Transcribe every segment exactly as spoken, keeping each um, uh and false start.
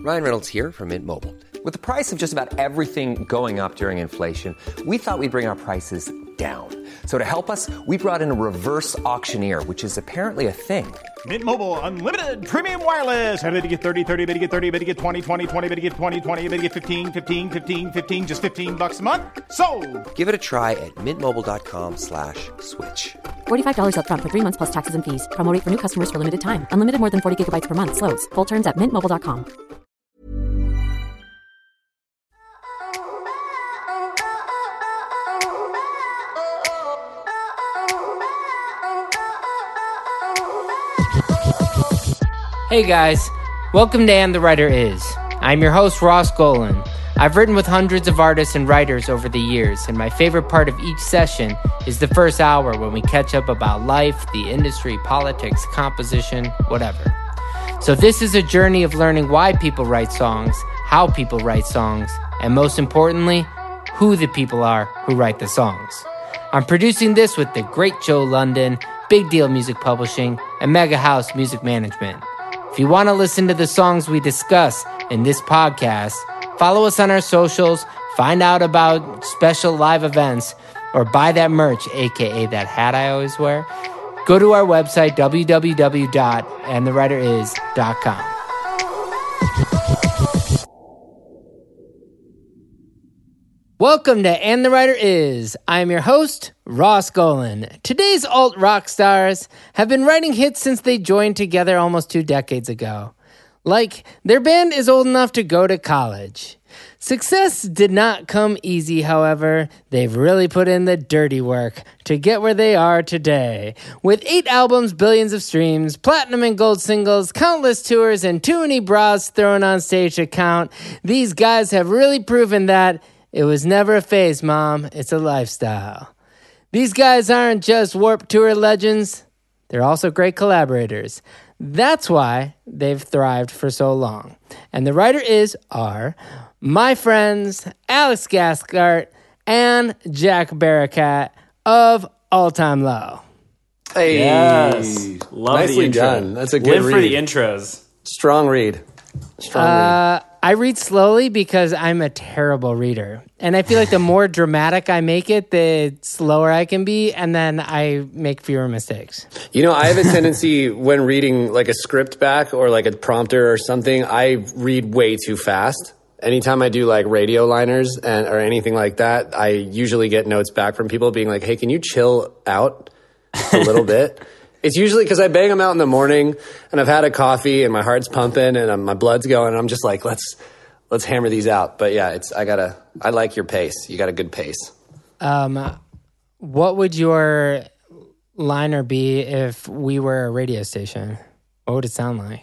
Ryan Reynolds here from Mint Mobile. With the price of just about everything going up during inflation, we thought we'd bring our prices down. So to help us, we brought in a reverse auctioneer, which is apparently a thing. Mint Mobile Unlimited Premium Wireless. How to get thirty, thirty, how to get thirty, how to get twenty, twenty, twenty, how to get twenty, twenty, how to get fifteen, fifteen, fifteen, fifteen, just fifteen bucks a month? Sold! Give it a try at mintmobile.com slash switch. forty-five dollars up front for three months plus taxes and fees. Promo rate for new customers for limited time. Unlimited more than forty gigabytes per month. Slows full terms at mint mobile dot com. Hey guys, welcome to And the Writer Is. I'm your host, Ross Golan. I've written with hundreds of artists and writers over the years, and my favorite part of each session is the first hour when we catch up about life, the industry, politics, composition, whatever. So this is a journey of learning why people write songs, how people write songs, and most importantly, who the people are who write the songs. I'm producing this with the great Joe London, Big Deal Music Publishing, and Mega House Music Management. If you want to listen to the songs we discuss in this podcast, follow us on our socials, find out about special live events, or buy that merch, aka that hat I always wear. Go to our website, w w w dot and the writer is dot com. Welcome to And the Writer Is. I'm your host, Ross Golan. Today's alt rock stars have been writing hits since they joined together almost two decades ago. Like, their band is old enough to go to college. Success did not come easy, however. They've really put in the dirty work to get where they are today. With eight albums, billions of streams, platinum and gold singles, countless tours, and too many bras thrown on stage to count, these guys have really proven that it was never a phase, Mom. It's a lifestyle. These guys aren't just Warped Tour legends. They're also great collaborators. That's why they've thrived for so long. And the writer is are my friends Alex Gascart and Jack Barakat of All Time Low. Hey, yes, love nicely the intro. done. That's a good Live read. for the intros. Strong read. Strong Uh, I read slowly because I'm a terrible reader. And I feel like the more dramatic I make it, the slower I can be, and then I make fewer mistakes. read. You know, I have a tendency when reading like a script back or like a prompter or something, I read way too fast. Anytime I do like radio liners and or anything like that, I usually get notes back from people being like, hey, can you chill out a little bit? It's usually because I bang them out in the morning and I've had a coffee and my heart's pumping and I'm, my blood's going and I'm just like, let's let's hammer these out. But yeah, it's I gotta I like your pace. You got a good pace. Um, what would your liner be if we were a radio station? What would it sound like?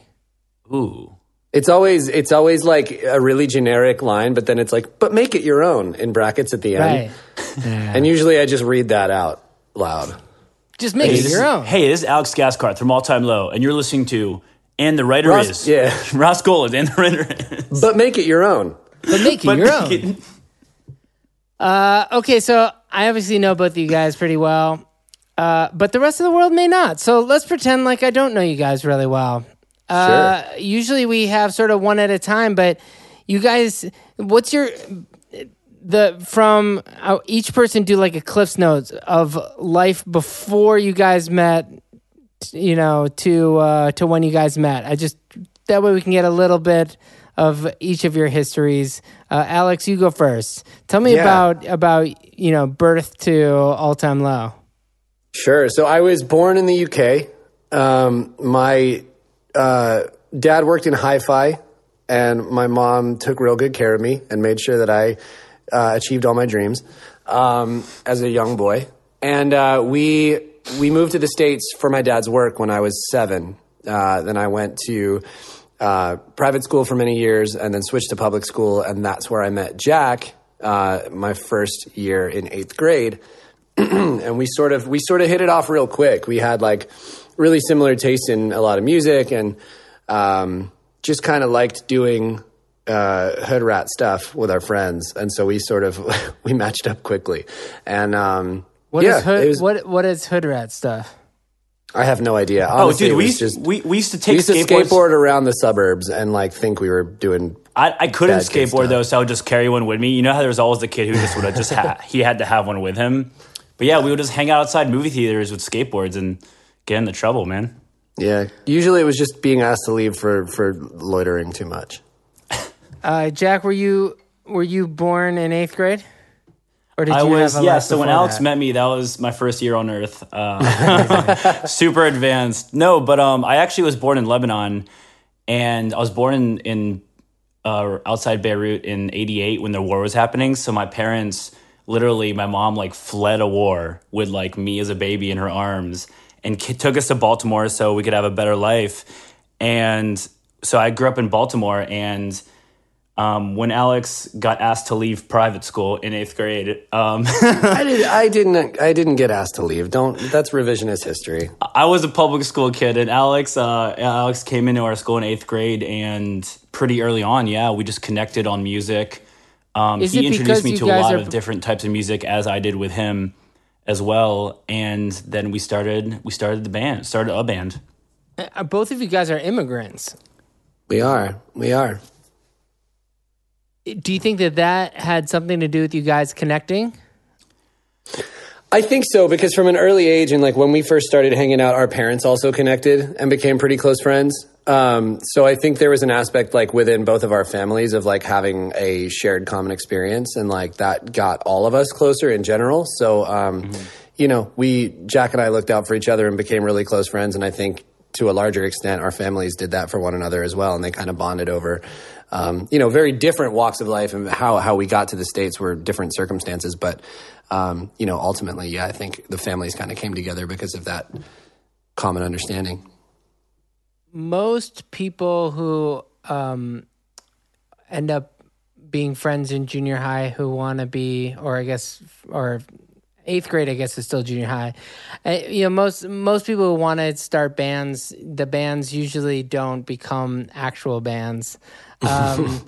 Ooh. It's always it's always like a really generic line, but then it's like, but make it your own in brackets at the end. Right. Yeah. And usually I just read that out loud. Just make Hey, it this your is- own. Hey, this is Alex Gascart from All Time Low, and you're listening to And the Writer Ross- Is. yeah. Ross Golan, And the Writer Is. But make it your own. But make it But your make own. it- Uh, okay, so I obviously know both of you guys pretty well, uh, but the rest of the world may not. So let's pretend like I don't know you guys really well. Uh, Sure. Usually we have sort of one at a time, but you guys, what's your the from uh, each person do like a Cliff's Notes of life before you guys met, you know, to uh, to when you guys met. I just that way we can get a little bit of each of your histories. Uh, Alex, you go first. Tell me Yeah. about about you know birth to All Time Low. Sure. So I was born in the U K. Um, my uh, dad worked in hi-fi, and my mom took real good care of me and made sure that I uh, achieved all my dreams um, as a young boy. And uh, we we moved to the States for my dad's work when I was seven. Uh, then I went to uh, private school for many years, and then switched to public school, and that's where I met Jack. Uh, my first year in eighth grade. And we sort of we sort of hit it off real quick. We had like really similar tastes in a lot of music, and um, just kind of liked doing uh, hood rat stuff with our friends. And so we sort of we matched up quickly. And um, What yeah, is hood? it was, what what is hood rat stuff? I have no idea. Oh, Honestly, dude, it we was used, just we, we used to we take used to skateboards. skateboard around the suburbs and like think we were doing. I, I couldn't bad kid skateboard stuff. though, so I would just carry one with me. You know how there was always the kid who just would have just ha- he had to have one with him. But yeah, we would just hang out outside movie theaters with skateboards and get into trouble, man. Yeah, usually it was just being asked to leave for for loitering too much. Uh, Jack, were you were you born in eighth grade? Or did I you was, have a yeah, life so when before Alex that? met me, that was my first year on Earth. Uh, super advanced. No, but um, I actually was born in Lebanon, and I was born in, in uh, outside Beirut in eighty-eight when the war was happening. So my parents, literally, my mom like fled a war with like me as a baby in her arms and ki- took us to Baltimore so we could have a better life. And so I grew up in Baltimore, and Um, when Alex got asked to leave private school in eighth grade, um, I did. I didn't. I didn't get asked to leave. Don't. That's revisionist history. I was a public school kid, and Alex, uh, Alex came into our school in eighth grade, and pretty early on, yeah, we just connected on music. Um, Is he it introduced because me you to a guys lot are- of different types of music, as I did with him as well, and then we started. We started the band. Started a band. Uh, both of you guys are immigrants. We are. We are. Do you think that that had something to do with you guys connecting? I think so, because from an early age and like when we first started hanging out, our parents also connected and became pretty close friends. Um, so I think there was an aspect like within both of our families of like having a shared common experience, and like that got all of us closer in general. So, um, mm-hmm. you know, we, Jack and I looked out for each other and became really close friends. And I think to a larger extent, our families did that for one another as well. And they kind of bonded over, um, you know, very different walks of life, and how, how we got to the States were different circumstances. But, um, you know, ultimately, yeah, I think the families kind of came together because of that common understanding. Most people who um, end up being friends in junior high who want to be, or I guess, or eighth grade, I guess is still junior high. Uh, you know, most most people who want to start bands, the bands usually don't become actual bands. Um,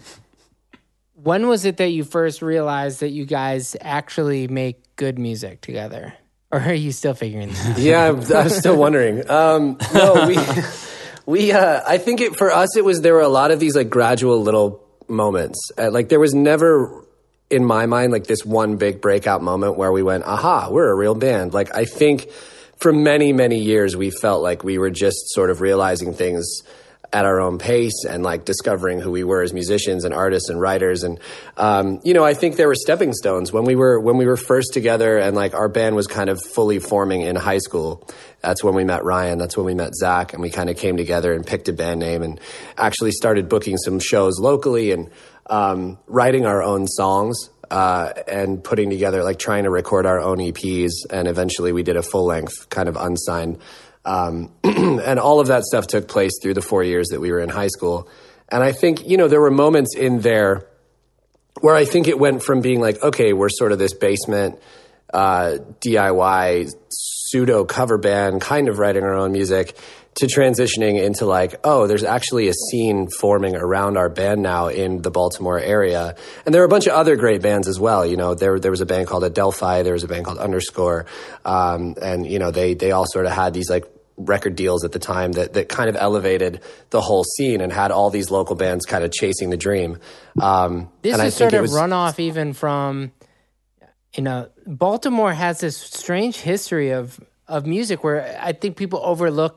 when was it that you first realized that you guys actually make good music together? Or are you still figuring that out? Yeah, I'm, I'm still wondering. Um, no, we... We, uh, I think it, for us, it was, there were a lot of these like gradual little moments. Uh, like there was never in my mind, like this one big breakout moment where we went, aha, we're a real band. Like I think for many, many years, we felt like we were just sort of realizing things at our own pace and like discovering who we were as musicians and artists and writers. And, um, you know, I think there were stepping stones when we were, when we were first together and like our band was kind of fully forming in high school. That's when we met Ryan. That's when we met Zach, and we kind of came together and picked a band name and actually started booking some shows locally and, um, writing our own songs, uh, and putting together, like trying to record our own E Ps. And eventually we did a full length kind of unsigned. Um, and all of that stuff took place through the four years that we were in high school. And I think, you know, there were moments in there where I think it went from being like, okay, we're sort of this basement, uh, D I Y pseudo cover band, kind of writing our own music, to transitioning into like, oh, there's actually a scene forming around our band now in the Baltimore area. And there are a bunch of other great bands as well. You know, there, there was a band called Adelphi. There was a band called Underscore. Um, and, you know, they, they all sort of had these like record deals at the time that, that kind of elevated the whole scene and had all these local bands kind of chasing the dream. Um, this and is I sort think of it was, runoff even from, you know, Baltimore has this strange history of, of music where I think people overlook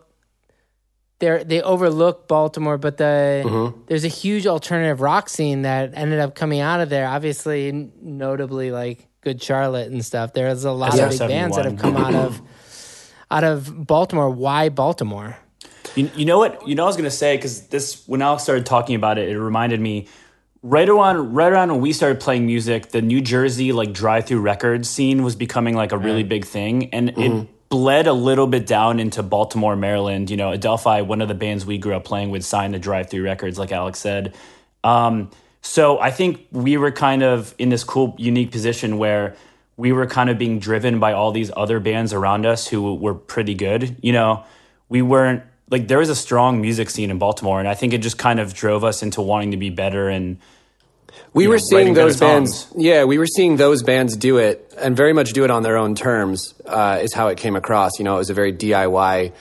They they overlook Baltimore, but the mm-hmm. there's a huge alternative rock scene that ended up coming out of there. Obviously, notably like Good Charlotte and stuff. There's a lot yeah, of big bands that have come out of out of Baltimore. Why Baltimore? You, you know what? You know what I was gonna say, because this when Alex started talking about it, it reminded me right around right around when we started playing music, the New Jersey like drive-through record scene was becoming like a really big thing, and mm-hmm. it bled a little bit down into Baltimore, Maryland. You know, Adelphi, one of the bands we grew up playing with, signed to drive-through records, like Alex said. Um, so I think we were kind of in this cool, unique position where we were kind of being driven by all these other bands around us who were pretty good. You know, we weren't, like, there was a strong music scene in Baltimore, and I think it just kind of drove us into wanting to be better and We you were know, seeing those bands, songs. yeah, we were seeing those bands do it, and very much do it on their own terms, uh, is how it came across. You know, it was a very D I Y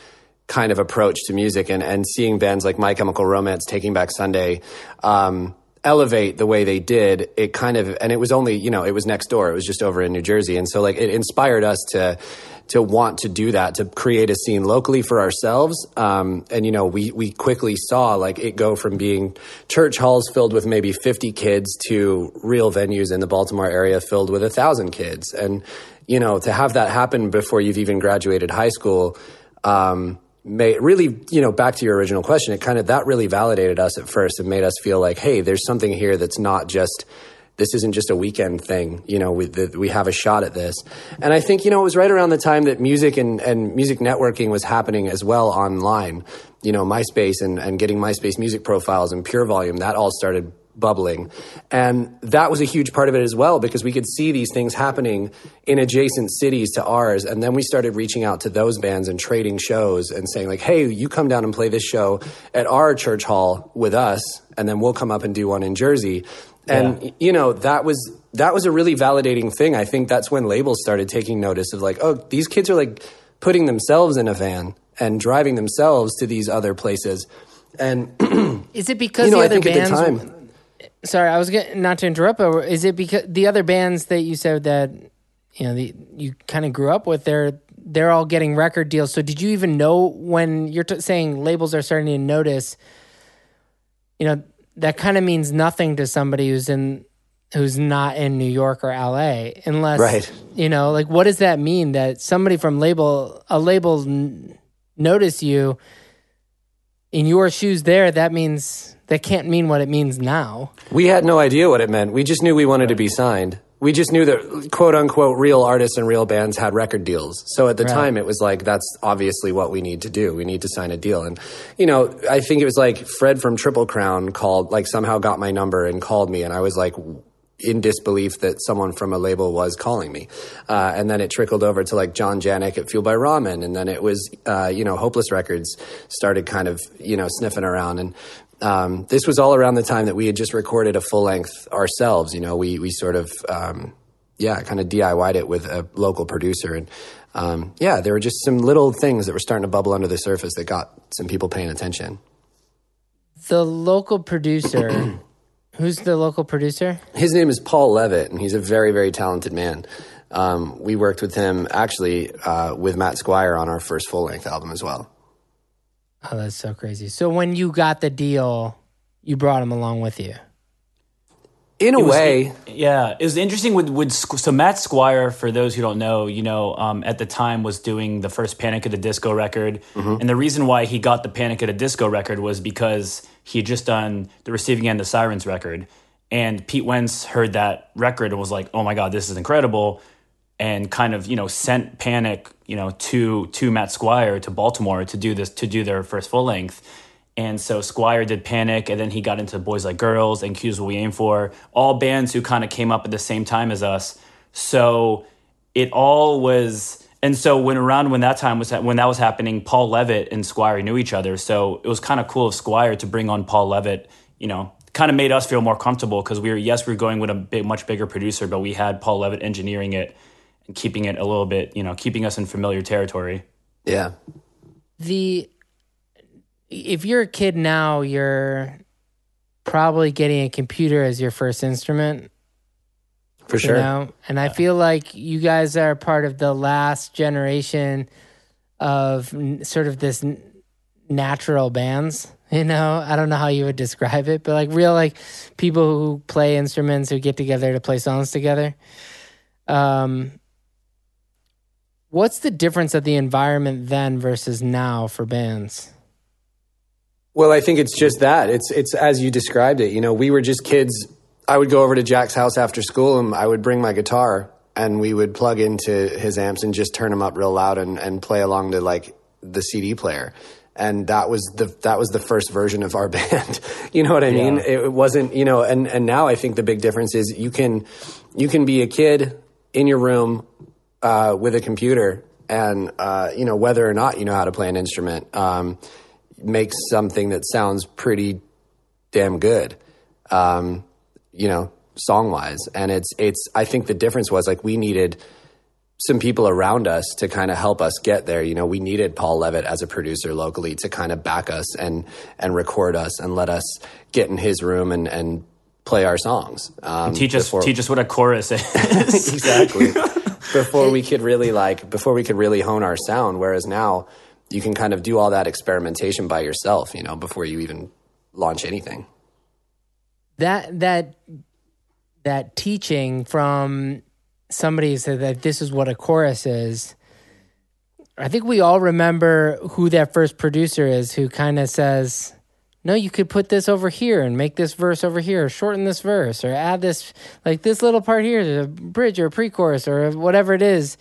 kind of approach to music, and, and seeing bands like My Chemical Romance, Taking Back Sunday, um, elevate the way they did, it kind of, and it was only, you know, it was next door. It was just over in New Jersey. And so like it inspired us to, to want to do that, to create a scene locally for ourselves. Um, and, you know, we, we quickly saw like it go from being church halls filled with maybe fifty kids to real venues in the Baltimore area filled with a thousand kids. And, you know, to have that happen before you've even graduated high school, um, May really, you know, back to your original question, it kind of, that really validated us at first and made us feel like, hey, there's something here that's not just, this isn't just a weekend thing, you know, we, the, we have a shot at this. And I think, you know, it was right around the time that music and, and music networking was happening as well online, you know, MySpace and, and getting MySpace music profiles and Pure Volume, that all started bubbling. And that was a huge part of it as well, because we could see these things happening in adjacent cities to ours. And then we started reaching out to those bands and trading shows and saying like, hey, you come down and play this show at our church hall with us, and then we'll come up and do one in Jersey. And, yeah. you know, that was, that was a really validating thing. I think that's when labels started taking notice of like, oh, these kids are like putting themselves in a van and driving themselves to these other places. And is it because you know, the I other think bands... at the time, Sorry, I was getting, not to interrupt, but is it because the other bands that you said that, you know, the, you kind of grew up with, they're they're all getting record deals. So did you even know when you're t- saying labels are starting to notice, you know, that kind of means nothing to somebody who's in who's not in New York or L A, unless, right. you know, like what does that mean that somebody from label, a label n- notice you in your shoes there? That means... That can't mean what it means now. We had no idea what it meant. We just knew we wanted to be signed. We just knew that quote unquote real artists and real bands had record deals. So at the right. time it was like, that's obviously what we need to do. We need to sign a deal. And, you know, I think it was like Fred from Triple Crown called, like somehow got my number and called me. And I was like in disbelief that someone from a label was calling me. Uh, and then it trickled over to like John Janik at Fueled by Ramen. And then it was, uh, you know, Hopeless Records started kind of, you know, sniffing around. And, Um, this was all around the time that we had just recorded a full length ourselves. You know, we, we sort of, um, yeah, kind of D I Y'd it with a local producer. And, um, yeah, there were just some little things that were starting to bubble under the surface that got some people paying attention. The local producer, who's the local producer? His name is Paul Levitt, and he's a very, very talented man. Um, we worked with him actually, uh, with Matt Squire on our first full length album as well. Oh, that's so crazy. So when you got the deal, you brought him along with you? In a it was, way. It, yeah. It was interesting with, with, so Matt Squire, for those who don't know, you know, um, at the time was doing the first Panic at the Disco record. Mm-hmm. And the reason why he got the Panic at the Disco record was because he had just done the Receiving End of Sirens record. And Pete Wentz heard that record and was like, oh my God, this is incredible. And kind of, you know, sent Panic, you know, to to Matt Squire to Baltimore to do this, to do their first full length. And so Squire did Panic, and then he got into Boys Like Girls and Q's What We Aim For, all bands who kind of came up at the same time as us. So it all was, and so when around when that time was, when that was happening, Paul Levitt and Squire knew each other. So it was kind of cool of Squire to bring on Paul Levitt, you know, kind of made us feel more comfortable because we were, yes, we were going with a big, much bigger producer, but we had Paul Levitt engineering it and keeping it a little bit, you know, keeping us in familiar territory. Yeah. The, if you're a kid now, you're probably getting a computer as your first instrument. For sure. You know? And I feel like you guys are part of the last generation of n- sort of this n- natural bands. You know, I don't know how you would describe it, but like real, like people who play instruments who get together to play songs together. Um, what's the difference of the environment then versus now for bands? Well, I think it's just that. It's it's as you described it. You know, we were just kids. I would go over to Jack's house after school and I would bring my guitar and we would plug into his amps and just turn them up real loud and, and play along to like the C D player. And that was the that was the first version of our band. You know what I mean? Yeah. It wasn't, you know, and, and now I think the big difference is you can you can be a kid in your room uh, with a computer and, uh, you know, whether or not you know how to play an instrument, um, makes something that sounds pretty damn good, um, you know, song-wise. And it's, it's, I think the difference was like we needed some people around us to kind of help us get there. You know, we needed Paul Levitt as a producer locally to kind of back us and and record us and let us get in his room and, and play our songs. Um, teach us before, teach us what a chorus is. Exactly. Before we could really like before we could really hone our sound. Whereas now you can kind of do all that experimentation by yourself, you know, before you even launch anything. That that that teaching from somebody who said that this is what a chorus is. I think we all remember who that first producer is who kind of says, no, you could put this over here and make this verse over here, or shorten this verse, or add this, like this little part here, a bridge or a pre-chorus or whatever it is.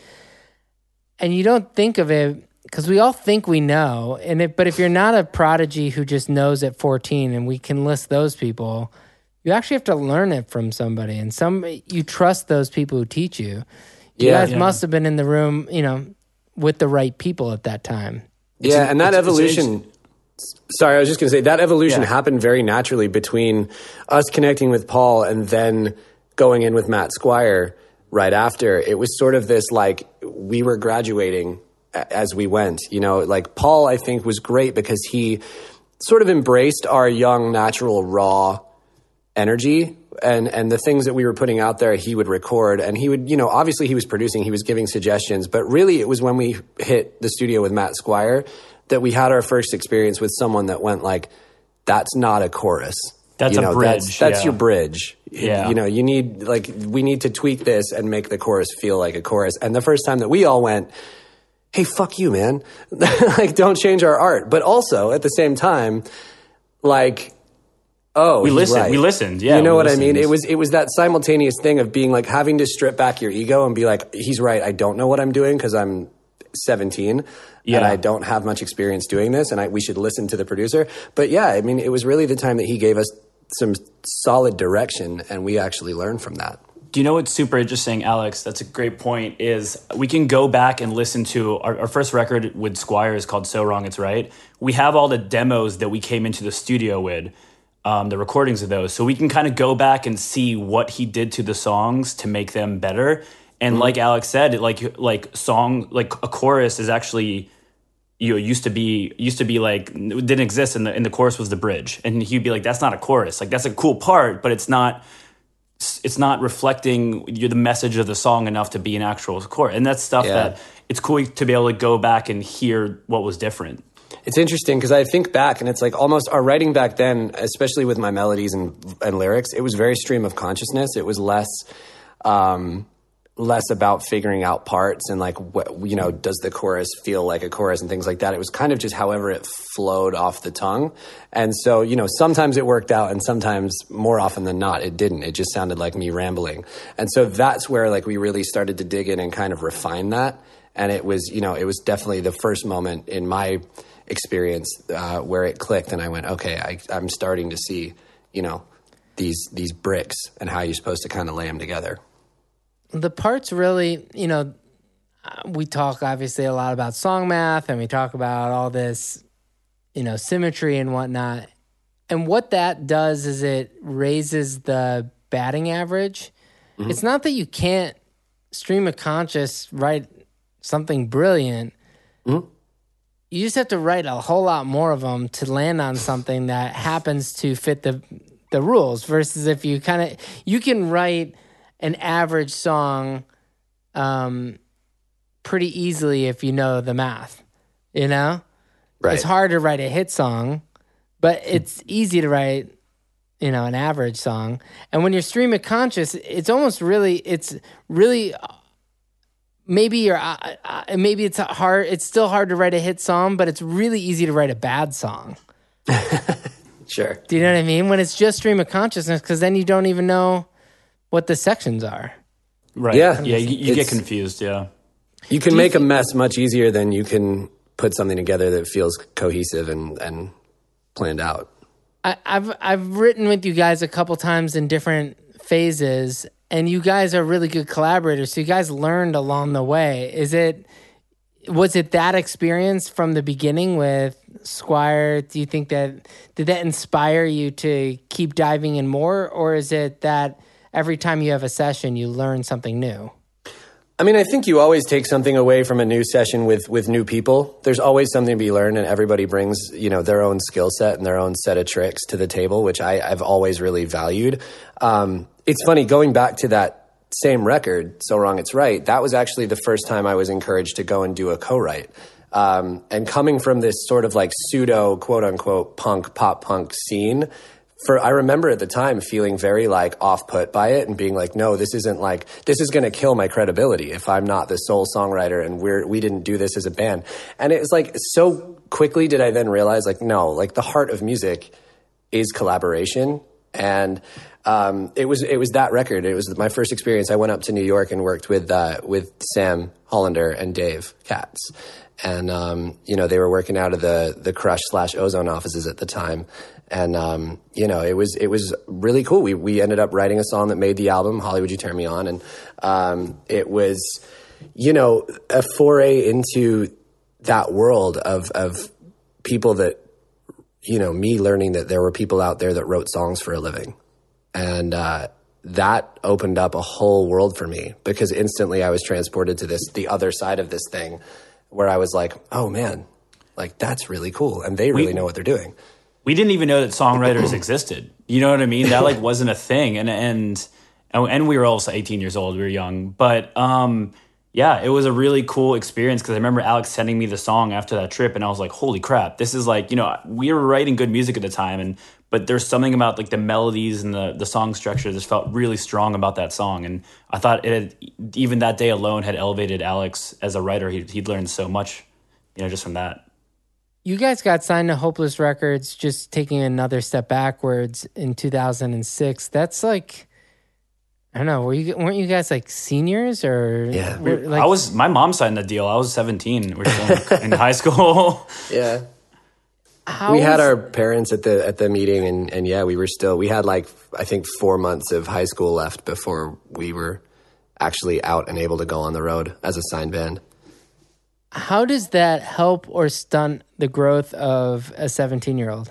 And you don't think of it, because we all think we know. And it, but if you're not a prodigy who just knows at fourteen, and we can list those people, you actually have to learn it from somebody, and some you trust those people who teach you. You yeah, guys yeah. must have been in the room, you know, with the right people at that time. Yeah, it's, and that it's, evolution. It's, sorry, I was just going to say that evolution yeah. happened very naturally between us connecting with Paul and then going in with Matt Squire right after. It was sort of this like we were graduating as we went. You know, like Paul, I think, was great because he sort of embraced our young, natural, raw energy and and the things that we were putting out there. He would record, and he would, you know, obviously he was producing, he was giving suggestions, but really it was when we hit the studio with Matt Squire that we had our first experience with someone that went like, that's not a chorus. That's you a know, bridge. That's, that's yeah. your bridge. Yeah. You know, you need, like, we need to tweak this and make the chorus feel like a chorus. And the first time that we all went, hey, fuck you, man. Like, don't change our art. But also, at the same time, like, oh, we he's listened. right. We listened. Yeah, you know we what listened. I mean? It was it was that simultaneous thing of being like having to strip back your ego and be like, he's right. I don't know what I'm doing because I'm seventeen yeah. and I don't have much experience doing this, and I, we should listen to the producer. But yeah, I mean, it was really the time that he gave us some solid direction, and we actually learned from that. Do you know what's super interesting, Alex? That's a great point. Is we can go back and listen to our, our first record with Squire is called So Wrong It's Right. We have all the demos that we came into the studio with. Um, the recordings of those. So we can kind of go back and see what he did to the songs to make them better. And mm-hmm. like Alex said, like like song, like a chorus is actually, you know, used to be, used to be like, it didn't exist, and the, and the chorus was the bridge. And he'd be like, that's not a chorus. Like, that's a cool part, but it's not, it's not reflecting the message of the song enough to be an actual chorus. And that's stuff yeah. that it's cool to be able to go back and hear what was different. It's interesting because I think back, and it's like almost our writing back then, especially with my melodies and and lyrics, it was very stream of consciousness. It was less um, less about figuring out parts and like, what, you know, does the chorus feel like a chorus and things like that. It was kind of just however it flowed off the tongue. And so, you know, sometimes it worked out and sometimes, more often than not, it didn't. It just sounded like me rambling. And so that's where like we really started to dig in and kind of refine that. And it was, you know, it was definitely the first moment in my experience uh, where it clicked, and I went, okay, I, I'm starting to see, you know, these these bricks and how you're supposed to kind of lay them together. The parts really, you know, we talk obviously a lot about song math, and we talk about all this, you know, symmetry and whatnot. And what that does is it raises the batting average. Mm-hmm. It's not that you can't stream of conscious write something brilliant. Mm-hmm. You just have to write a whole lot more of them to land on something that happens to fit the the rules. Versus if you kind of you can write an average song um, pretty easily if you know the math. You know, right. It's hard to write a hit song, but it's easy to write, you know, an average song. And when you're stream of conscious, it's almost really it's really. Maybe you're, uh, uh, maybe it's hard. It's still hard to write a hit song, but it's really easy to write a bad song. Sure. Do you know what I mean? When it's just stream of consciousness, because then you don't even know what the sections are. Right. Yeah. Yeah. You, you get confused. Yeah. You can Do make you a mess much easier than you can put something together that feels cohesive and, and planned out. I, I've I've written with you guys a couple times in different phases. And you guys are really good collaborators, so you guys learned along the way. Is it, was it that experience from the beginning with Squire? Do you think that, did that inspire you to keep diving in more? Or is it that every time you have a session, you learn something new? I mean, I think you always take something away from a new session with, with new people. There's always something to be learned, and everybody brings, you know, their own skill set and their own set of tricks to the table, which I, I've always really valued. Um, it's funny, going back to that same record, So Wrong It's Right, that was actually the first time I was encouraged to go and do a co-write. Um, and coming from this sort of like pseudo, quote unquote, punk, pop punk scene, For I remember at the time feeling very like off put by it and being like, no, this isn't like, this is going to kill my credibility if I'm not the sole songwriter and we're, we didn't do this as a band. And it was like, so quickly did I then realize like, no, like the heart of music is collaboration. And, um, it was, it was that record. It was my first experience. I went up to New York and worked with, uh, with Sam Hollander and Dave Katz. And, um, you know, they were working out of the, the Crush slash Ozone offices at the time. And, um, you know, it was, it was really cool. We, we ended up writing a song that made the album, Holly, Would You Turn Me On? And, um, it was, you know, a foray into that world of, of people that, you know, me learning that there were people out there that wrote songs for a living. And, uh, that opened up a whole world for me because instantly I was transported to this, the other side of this thing where I was like, oh man, like that's really cool. And they really we, know what they're doing. We didn't even know that songwriters existed. You know what I mean? That like wasn't a thing. And, and, and we were also eighteen years old. We were young, but, um, yeah, it was a really cool experience because I remember Alex sending me the song after that trip and I was like, holy crap, this is like, you know, we were writing good music at the time, and but there's something about like the melodies and the, the song structure that just felt really strong about that song. And I thought it had, even that day alone had elevated Alex as a writer. He'd, he'd learned so much, you know, just from that. You guys got signed to Hopeless Records, just taking another step backwards in two thousand six. That's like... I don't know. Were you weren't you guys like seniors or? Yeah, were, like, I was. My mom signed the deal. I was seventeen. We're still in high school. Yeah, How we had was, our parents at the at the meeting, and and yeah, we were still. We had like I think four months of high school left before we were actually out and able to go on the road as a signed band. How does that help or stunt the growth of a seventeen-year-old?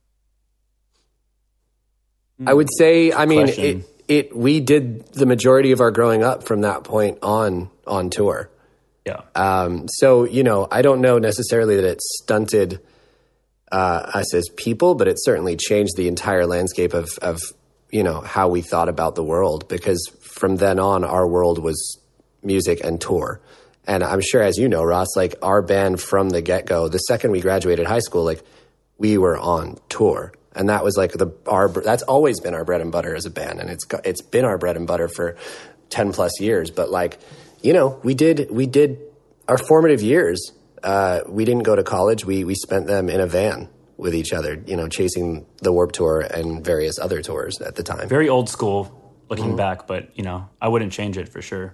I would say. I mean. Question. It, It we did the majority of our growing up from that point on on tour. Yeah. Um, so you know, I don't know necessarily that it stunted uh, us as people, but it certainly changed the entire landscape of of you know how we thought about the world. Because from then on, our world was music and tour. And I'm sure, as you know, Ross, like our band from the get go, the second we graduated high school, like we were on tour. And that was like the our that's always been our bread and butter as a band, and it's it's been our bread and butter for ten plus years. But like, you know, we did we did our formative years. Uh, we didn't go to college. We we spent them in a van with each other, you know, chasing the Warped Tour and various other tours at the time. Very old school looking mm-hmm. back, but you know, I wouldn't change it for sure.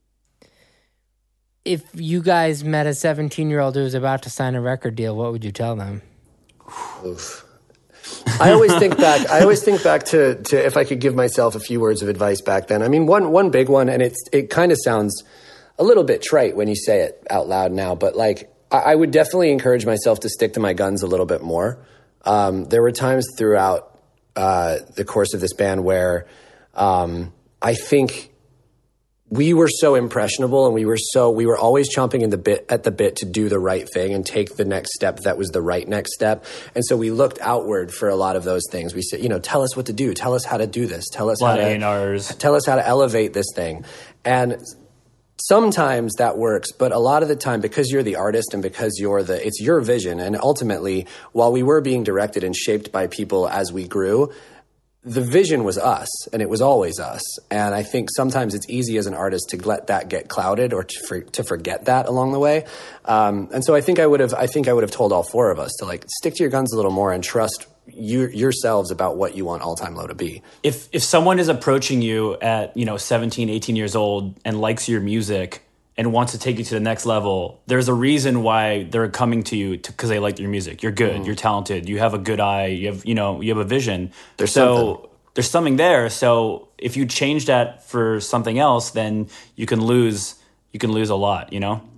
If you guys met a seventeen-year-old who was about to sign a record deal, what would you tell them? Oof. I always think back. I always think back to, to if I could give myself a few words of advice back then. I mean, one one big one, and it's it kind of sounds a little bit trite when you say it out loud now, but like I, I would definitely encourage myself to stick to my guns a little bit more. Um, there were times throughout uh, the course of this band where um, I think we were so impressionable, and we were so we were always chomping in the bit at the bit to do the right thing and take the next step that was the right next step. And so we looked outward for a lot of those things. We said, you know, tell us what to do, tell us how to do this, tell us how to A and Rs. Tell us how to elevate this thing. And sometimes that works, but a lot of the time, because you're the artist and because you're the it's your vision, and ultimately, while we were being directed and shaped by people as we grew, the vision was us, and it was always us. And I think sometimes it's easy as an artist to let that get clouded or to, for, to forget that along the way. Um, and so I think I would have, I think I would have told all four of us to like stick to your guns a little more and trust you yourselves about what you want All Time Low to be. If if someone is approaching you at, you know, seventeen, eighteen years old and likes your music and wants to take you to the next level, there's a reason why they're coming to you because they like your music. You're good. Mm. You're talented. You have a good eye. You have, you know, you have a vision. There's so something. There's something there. So if you change that for something else, then you can lose. You can lose a lot. You know.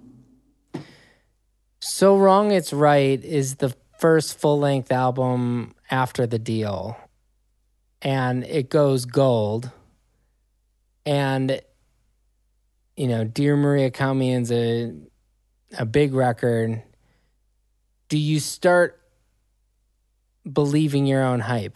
So Wrong It's Right is the first full length album after the deal, and it goes gold. And you know, Dear Maria Count Me In's a, a big record. Do you start believing your own hype?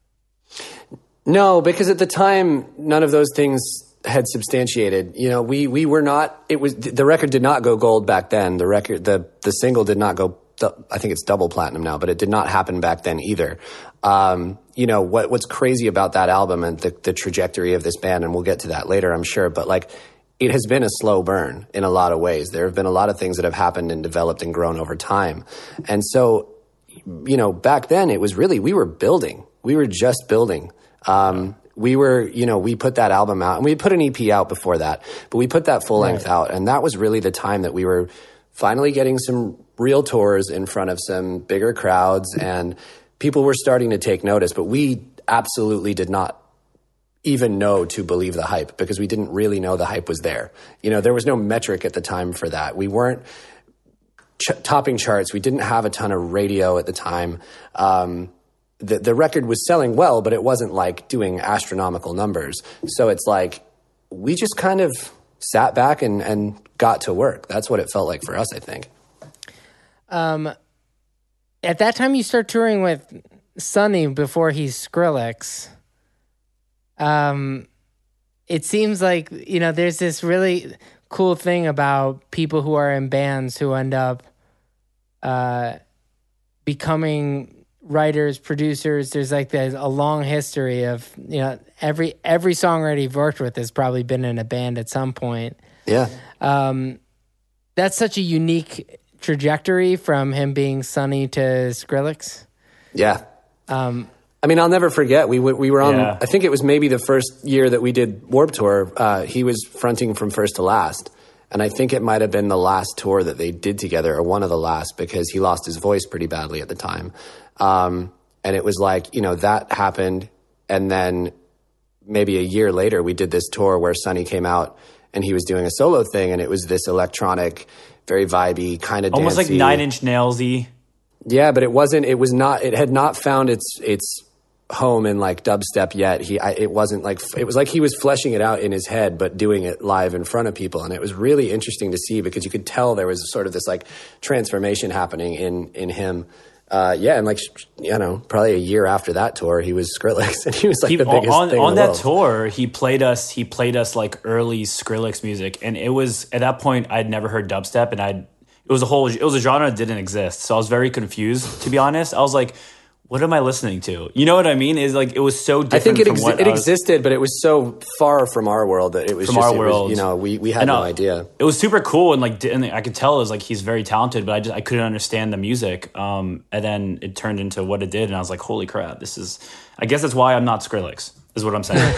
No, because at the time, none of those things had substantiated. You know, we we were not. It was the record did not go gold back then. The record, the the single did not go. I think it's double platinum now, but it did not happen back then either. Um, you know what what's crazy about that album and the the trajectory of this band, and we'll get to that later, I'm sure. But like, it has been a slow burn in a lot of ways. There have been a lot of things that have happened and developed and grown over time, and so, you know, back then it was really we were building. We were just building. Um, we were, you know, we put that album out and we put an E P out before that, but we put that full length right. out. And that was really the time that we were finally getting some real tours in front of some bigger crowds and people were starting to take notice, but we absolutely did not even know to believe the hype because we didn't really know the hype was there. You know, there was no metric at the time for that. We weren't ch- topping charts. We didn't have a ton of radio at the time. Um, The, the record was selling well, but it wasn't like doing astronomical numbers. So it's like we just kind of sat back and, and got to work. That's what it felt like for us, I think. Um, at that time, you start touring with Sonny before he's Skrillex. Um, it seems like, you know, there's this really cool thing about people who are in bands who end up uh, becoming writers, producers. There's like there's a long history of, you know, every every songwriter you've worked with has probably been in a band at some point. Yeah. Um, that's such a unique trajectory from him being Sonny to Skrillex. Yeah. Um, I mean, I'll never forget. We we were on. Yeah. I think it was maybe the first year that we did Warped Tour. Uh, he was fronting from first to last. And I think it might have been the last tour that they did together, or one of the last, because he lost his voice pretty badly at the time. Um, and it was like, you know, that happened. And then maybe a year later, we did this tour where Sonny came out and he was doing a solo thing. And it was this electronic, very vibey, kind of almost dancey. like Nine Inch Nails-y. Yeah, but it wasn't, it was not, it had not found its, its home in like dubstep yet. He, I, it wasn't like, it was like he was fleshing it out in his head, but doing it live in front of people. And it was really interesting to see because you could tell there was sort of this like transformation happening in, in him. Uh, yeah, and like, you know, probably a year after that tour, he was Skrillex, and he was like he, the biggest on, thing on in the that world. tour. He played us. He played us like early Skrillex music, and it was at that point I'd never heard dubstep, and I'd it was a whole it was a genre that didn't exist. So I was very confused, to be honest. I was like, what am I listening to? You know what I mean? Is like it was so different. I think it from ex- what it I was, existed, but it was so far from our world that it was from just, our it world. Was, you know, we we had And, no uh, idea. It was super cool, and like, and I could tell it was like he's very talented, but I just I couldn't understand the music. Um, and then it turned into what it did, and I was like, holy crap, this is. I guess that's why I'm not Skrillex. Is what I'm saying.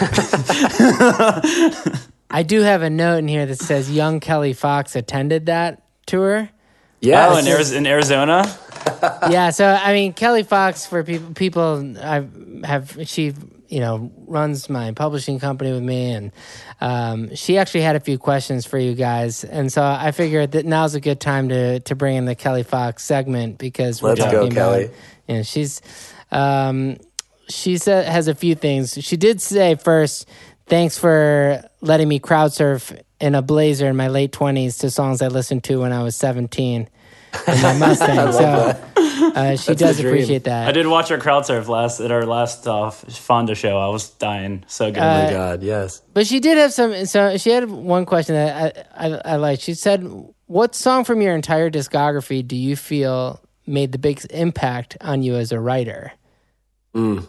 I do have a note in here that says young Kelly Fox attended that tour. Yeah, Oh, in, Ariz- in Arizona. Yeah, so I mean, Kelly Fox, for people, people I have, she, you know, runs my publishing company with me, and um, she actually had a few questions for you guys, and so I figured that now's a good time to to bring in the Kelly Fox segment because we're Let's talking go, about, Kelly. you know, she's, um, she said has a few things. She did say first, thanks for letting me crowd surf in a Blazer in my late twenties to songs I listened to when I was seventeen. In my Mustang. So uh, she does the dream. appreciate that. I did watch our crowd surf last at our last uh, Fonda show. I was dying. So good. Oh my God, yes. But she did have some. So she had one question that I, I, I liked. She said, "What song from your entire discography do you feel made the biggest impact on you as a writer?" Mm.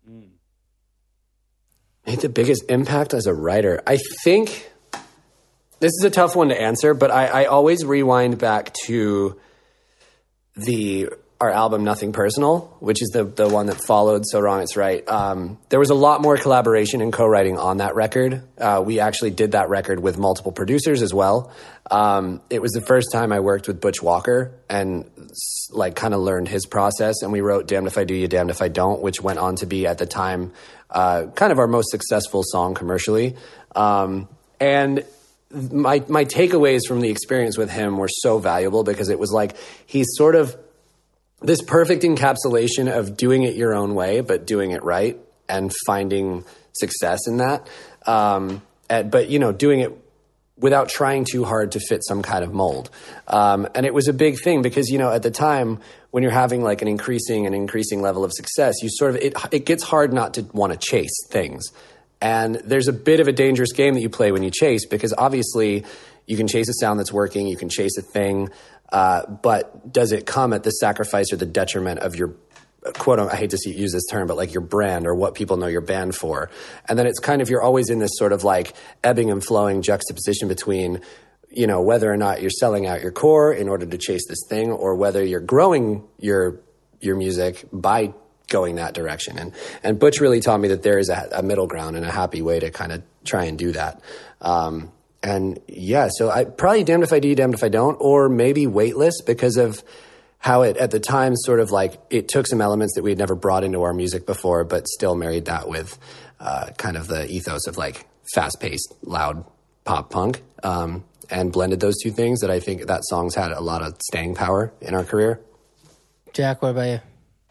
Made the biggest impact as a writer. I think this is a tough one to answer, but I, I always rewind back to the our album Nothing Personal, which is the the one that followed So Wrong It's Right. Um, there was a lot more collaboration and co-writing on that record. Uh, we actually did that record with multiple producers as well. Um, it was the first time I worked with Butch Walker and like kind of learned his process. And we wrote Damned If I Do You, Damned If I Don't, which went on to be at the time uh, kind of our most successful song commercially. Um, and my my takeaways from the experience with him were so valuable because it was like he's sort of this perfect encapsulation of doing it your own way, but doing it right and finding success in that. Um, and, but, you know, doing it without trying too hard to fit some kind of mold. Um, and it was a big thing because, you know, at the time when you're having like an increasing and increasing level of success, you sort of, it, it gets hard not to want to chase things. And there's a bit of a dangerous game that you play when you chase, because obviously you can chase a sound that's working, you can chase a thing, uh, but does it come at the sacrifice or the detriment of your quote, I hate to see, use this term, but like your brand or what people know your band for. And then it's kind of, you're always in this sort of like ebbing and flowing juxtaposition between, you know, whether or not you're selling out your core in order to chase this thing, or whether you're growing your your music by going that direction. And and Butch really taught me that there is a, a middle ground and a happy way to kind of try and do that. Um, and yeah, so I probably damned if I do, damned if I don't, or maybe Weightless, because of how it, at the time, sort of like, it took some elements that we had never brought into our music before, but still married that with uh, kind of the ethos of like fast-paced, loud pop punk, um, and blended those two things that I think that song's had a lot of staying power in our career. Jack, what about you?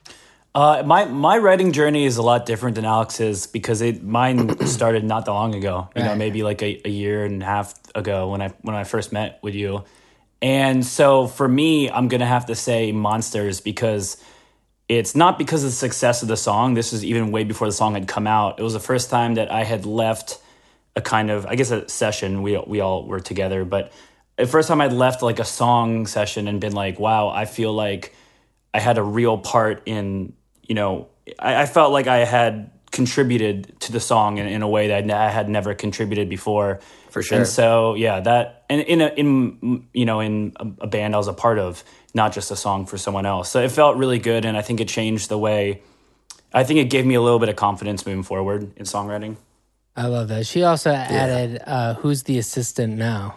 Uh, my my writing journey is a lot different than Alex's, because it mine started not that long ago. You right. know, maybe like a, a year and a half ago when I when I first met with you. And so for me, I'm going to have to say Monsters, because it's not because of the success of the song. This was even way before the song had come out. It was the first time that I had left a kind of, I guess, a session. We we all were together. But the first time I'd left like a song session and been like, wow, I feel like I had a real part in, you know, I, I felt like I had contributed to the song in, in a way that I had never contributed before. For sure. And so, yeah, that, and in a, in, you know, in a, a band I was a part of, not just a song for someone else. So it felt really good. And I think it changed the way, I think it gave me a little bit of confidence moving forward in songwriting. I love that. She also added, yeah. uh, who's the assistant now?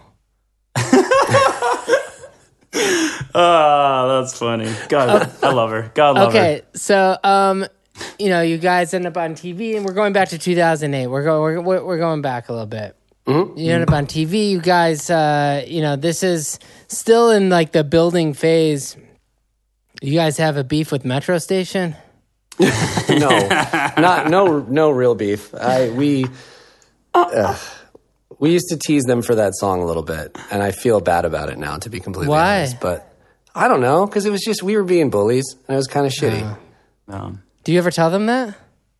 Oh, that's funny. God, I love her. God love okay, her. Okay, so, um, you know, you guys end up on T V, and we're going back to two thousand eight. We're going, we're, we're going back a little bit. Mm-hmm. You end up on T V. You guys, uh, you know, this is still in like the building phase. You guys have a beef with Metro Station? no, not no, no real beef. I we uh, we used to tease them for that song a little bit, and I feel bad about it now, to be completely Why? honest. But I don't know, because it was just we were being bullies, and it was kind of shitty. Uh, um, Do you ever tell them that?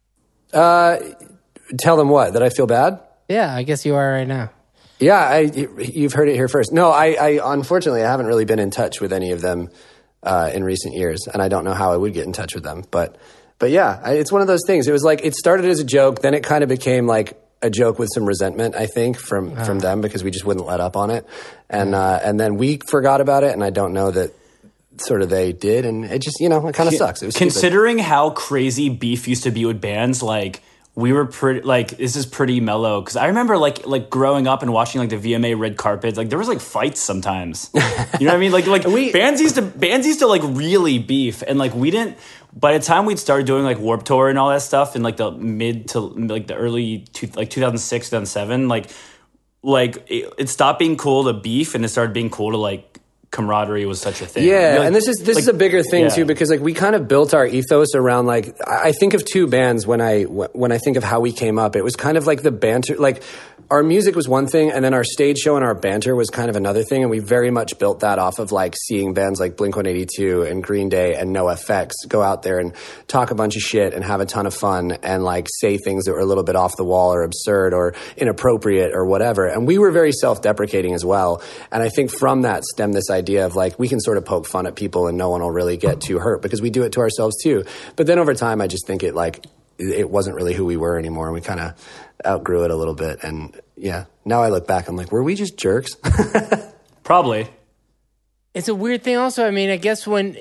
Uh, tell them what? That I feel bad? Yeah, I guess you are right now. Yeah, I, you've heard it here first. No, I, I unfortunately I haven't really been in touch with any of them uh, in recent years, and I don't know how I would get in touch with them. But, but yeah, I, it's one of those things. It was like it started as a joke, then it kind of became like a joke with some resentment, I think, from uh. from them, because we just wouldn't let up on it, and uh, and then we forgot about it, and I don't know that sort of they did, and it just, you know, it kind of sucks. It was considering stupid. How crazy beef used to be with bands, like. We were pretty, like, this is pretty mellow. Because I remember, like, like growing up and watching, like, the V M A red carpets. Like, there was, like, fights sometimes. You know what I mean? Like, like we, bands used to, bands used to, like, really beef. And, like, we didn't, by the time we'd started doing, like, Warped Tour and all that stuff in, like, the mid to, like, the early, two, like, two thousand six, two thousand seven, like, like it, it stopped being cool to beef and it started being cool to, like, camaraderie was such a thing. Yeah, like, and this is this like, is a bigger thing yeah. too, because like we kind of built our ethos around like I think of two bands when I when I think of how we came up. It was kind of like the banter, like our music was one thing, and then our stage show and our banter was kind of another thing, and we very much built that off of like seeing bands like Blink one eighty-two and Green Day and NoFX go out there and talk a bunch of shit and have a ton of fun and like say things that were a little bit off the wall or absurd or inappropriate or whatever. And we were very self-deprecating as well. And I think from that stemmed this idea of like we can sort of poke fun at people and no one will really get too hurt because we do it to ourselves too. But then over time, I just think it like it wasn't really who we were anymore, and we kind of outgrew it a little bit. And yeah, now I look back, I'm like, were we just jerks? Probably. It's a weird thing also. I mean, I guess when,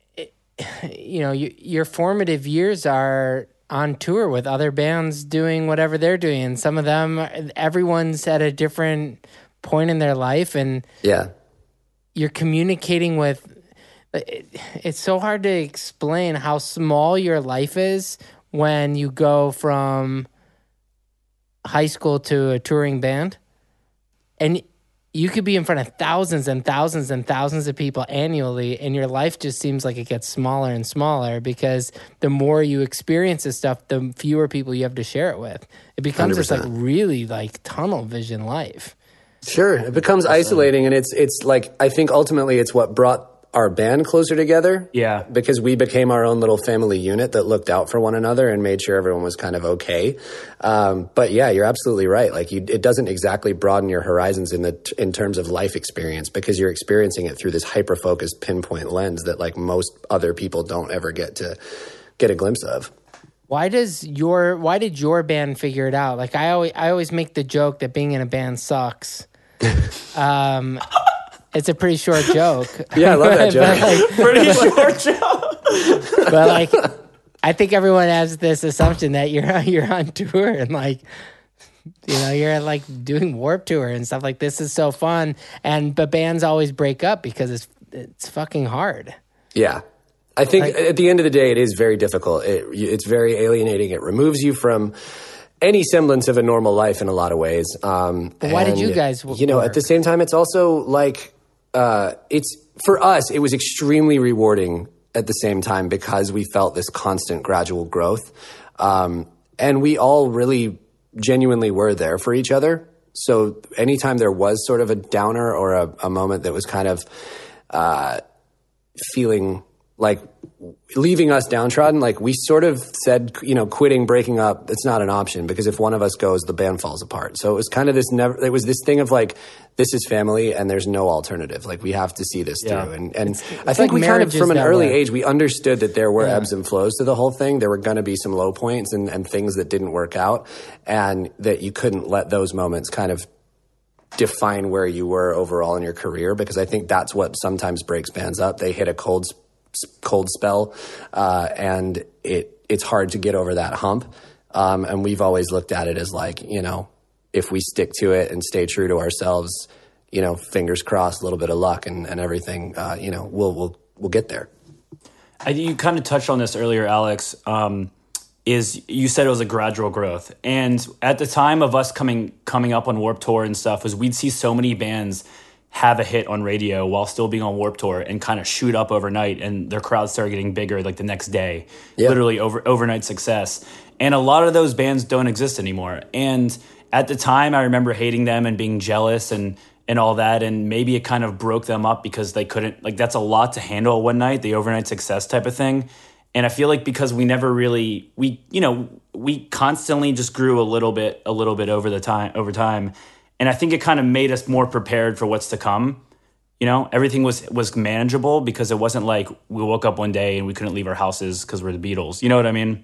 you know, you, your formative years are on tour with other bands doing whatever they're doing. And some of them, everyone's at a different point in their life. And yeah, you're communicating with, it, it's so hard to explain how small your life is when you go from high school to a touring band, and you could be in front of thousands and thousands and thousands of people annually, and your life just seems like it gets smaller and smaller because the more you experience this stuff, the fewer people you have to share it with. It becomes one hundred percent this like really like tunnel vision life. Sure. It becomes isolating, and it's it's like, I think ultimately it's what brought our band closer together. Yeah. Because we became our own little family unit that looked out for one another and made sure everyone was kind of okay. Um, but yeah, you're absolutely right. Like you, it doesn't exactly broaden your horizons in the in terms of life experience, because you're experiencing it through this hyper-focused pinpoint lens that like most other people don't ever get to get a glimpse of. Why does your why did your band figure it out? Like I always I always make the joke that being in a band sucks. um It's a pretty short joke. Yeah, I love that joke. like, Pretty short joke. But like, I think everyone has this assumption that you're you're on tour and like, you know, you're like doing Warped Tour and stuff like this is so fun. And but bands always break up because it's it's fucking hard. Yeah. I think Like- at the end of the day, it is very difficult. It, it's very alienating. It removes you from any semblance of a normal life in a lot of ways. Um, But why did and, you guys w- You know, work? at the same time, it's also like, uh, it's for us, it was extremely rewarding at the same time because we felt this constant gradual growth. Um, and we all really genuinely were there for each other. So anytime there was sort of a downer or a, a moment that was kind of uh, feeling like leaving us downtrodden, like we sort of said, you know, quitting, breaking up, it's not an option, because if one of us goes, the band falls apart. So it was kind of this never, it was this thing of like, this is family and there's no alternative. Like we have to see this Yeah. through. And, and It's- I it's think like we kind of, marriages from an that early way. age, we understood that there were Yeah. ebbs and flows to the whole thing. There were going to be some low points and, and things that didn't work out, and that you couldn't let those moments kind of define where you were overall in your career, because I think that's what sometimes breaks bands up. They hit a cold cold spell, uh, and it it's hard to get over that hump. Um, and we've always looked at it as like, you know, if we stick to it and stay true to ourselves, you know, fingers crossed, a little bit of luck and, and everything, uh, you know, we'll we'll we'll get there. I, you kind of touched on this earlier, Alex. Um, is you said it was a gradual growth, and at the time of us coming coming up on Warped Tour and stuff, was we'd see so many bands have a hit on radio while still being on Warped Tour and kind of shoot up overnight, and their crowds started getting bigger like the next day, Yeah. literally over overnight success. And a lot of those bands don't exist anymore. And at the time, I remember hating them and being jealous and and all that, and maybe it kind of broke them up because they couldn't, like, that's a lot to handle one night, the overnight success type of thing. And I feel like because we never really, we, you know, we constantly just grew a little bit, a little bit over the time, over time. And I think it kind of made us more prepared for what's to come. You know, everything was, was manageable because it wasn't like we woke up one day and we couldn't leave our houses because we're the Beatles. You know what I mean?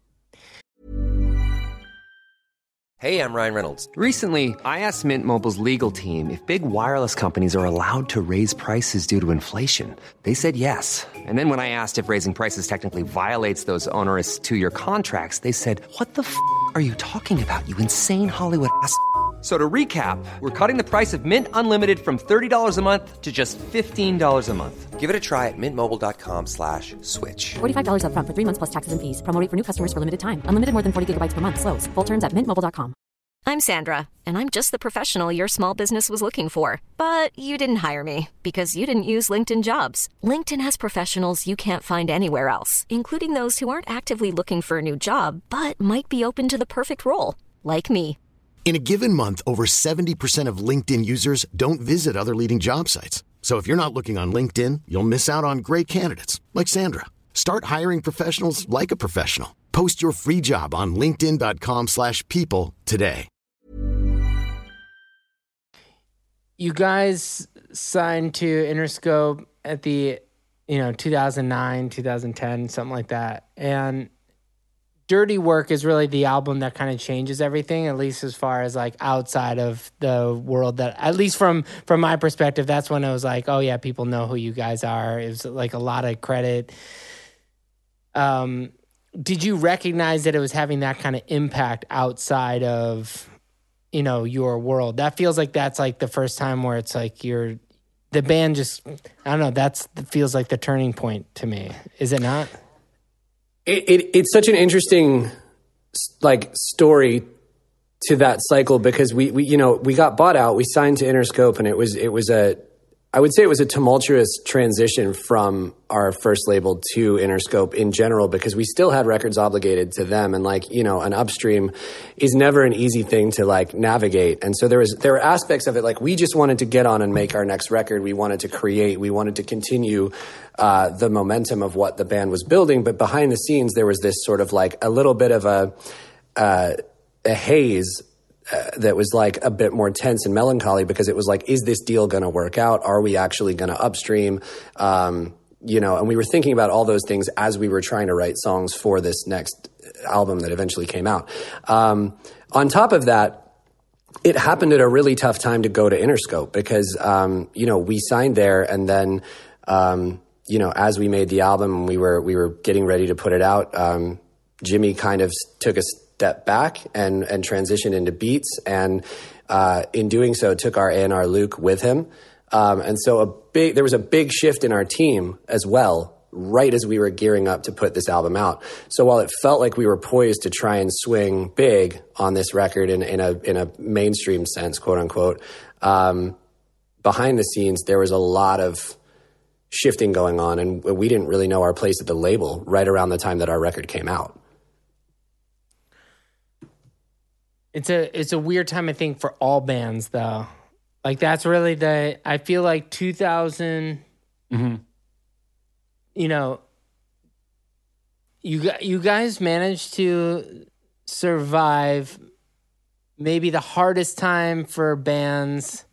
Hey, I'm Ryan Reynolds. Recently, I asked Mint Mobile's legal team if big wireless companies are allowed to raise prices due to inflation. They said yes. And then when I asked if raising prices technically violates those onerous two-year contracts, they said, "What the f*** are you talking about, you insane Hollywood ass?" So to recap, we're cutting the price of Mint Unlimited from thirty dollars a month to just fifteen dollars a month. Give it a try at mintmobile.com slash switch. forty-five dollars up front for three months plus taxes and fees. Promo rate for new customers for limited time. Unlimited more than forty gigabytes per month. Slows full terms at mint mobile dot com. I'm Sandra, and I'm just the professional your small business was looking for. But you didn't hire me because you didn't use LinkedIn Jobs. LinkedIn has professionals you can't find anywhere else, including those who aren't actively looking for a new job, but might be open to the perfect role, like me. In a given month, over seventy percent of LinkedIn users don't visit other leading job sites. So if you're not looking on LinkedIn, you'll miss out on great candidates like Sandra. Start hiring professionals like a professional. Post your free job on linkedin.com slash people today. You guys signed to Interscope at the, you know, two thousand nine, two thousand ten, something like that. And Dirty Work is really the album that kind of changes everything, at least as far as like outside of the world that, at least from from my perspective, that's when it was like, oh yeah, people know who you guys are. It was like a lot of credit. Um, did you recognize that it was having that kind of impact outside of, you know, your world? That feels like that's like the first time where it's like you're, the band just, I don't know, that's feels like the turning point to me. Is it not? It, it it's such an interesting like story to that cycle, because we, we you know we got bought out, we signed to Interscope, and it was it was a I would say it was a tumultuous transition from our first label to Interscope in general, because we still had records obligated to them. And like, you know, an upstream is never an easy thing to like navigate. And so there was, there were aspects of it. Like we just wanted to get on and make our next record. We wanted to create, we wanted to continue, uh, the momentum of what the band was building. But behind the scenes, there was this sort of like a little bit of a, uh, a haze Uh, that was like a bit more tense and melancholy, because it was like, is this deal going to work out? Are we actually going to upstream? Um, you know, and we were thinking about all those things as we were trying to write songs for this next album that eventually came out. Um, on top of that, it happened at a really tough time to go to Interscope, because, um, you know, we signed there, and then, um, you know, as we made the album, we were, we were getting ready to put it out. Um, Jimmy kind of took a step back and, and transitioned into Beats. And, uh, in doing so took our A and R Luke with him. Um, and so a big, there was a big shift in our team as well, right as we were gearing up to put this album out. So while it felt like we were poised to try and swing big on this record in, in a, in a mainstream sense, quote unquote, um, behind the scenes, there was a lot of shifting going on, and we didn't really know our place at the label right around the time that our record came out. It's a it's a weird time, I think, for all bands, though. Like, that's really the... I feel like two thousand... Mm-hmm. You know, you, you guys managed to survive maybe the hardest time for bands,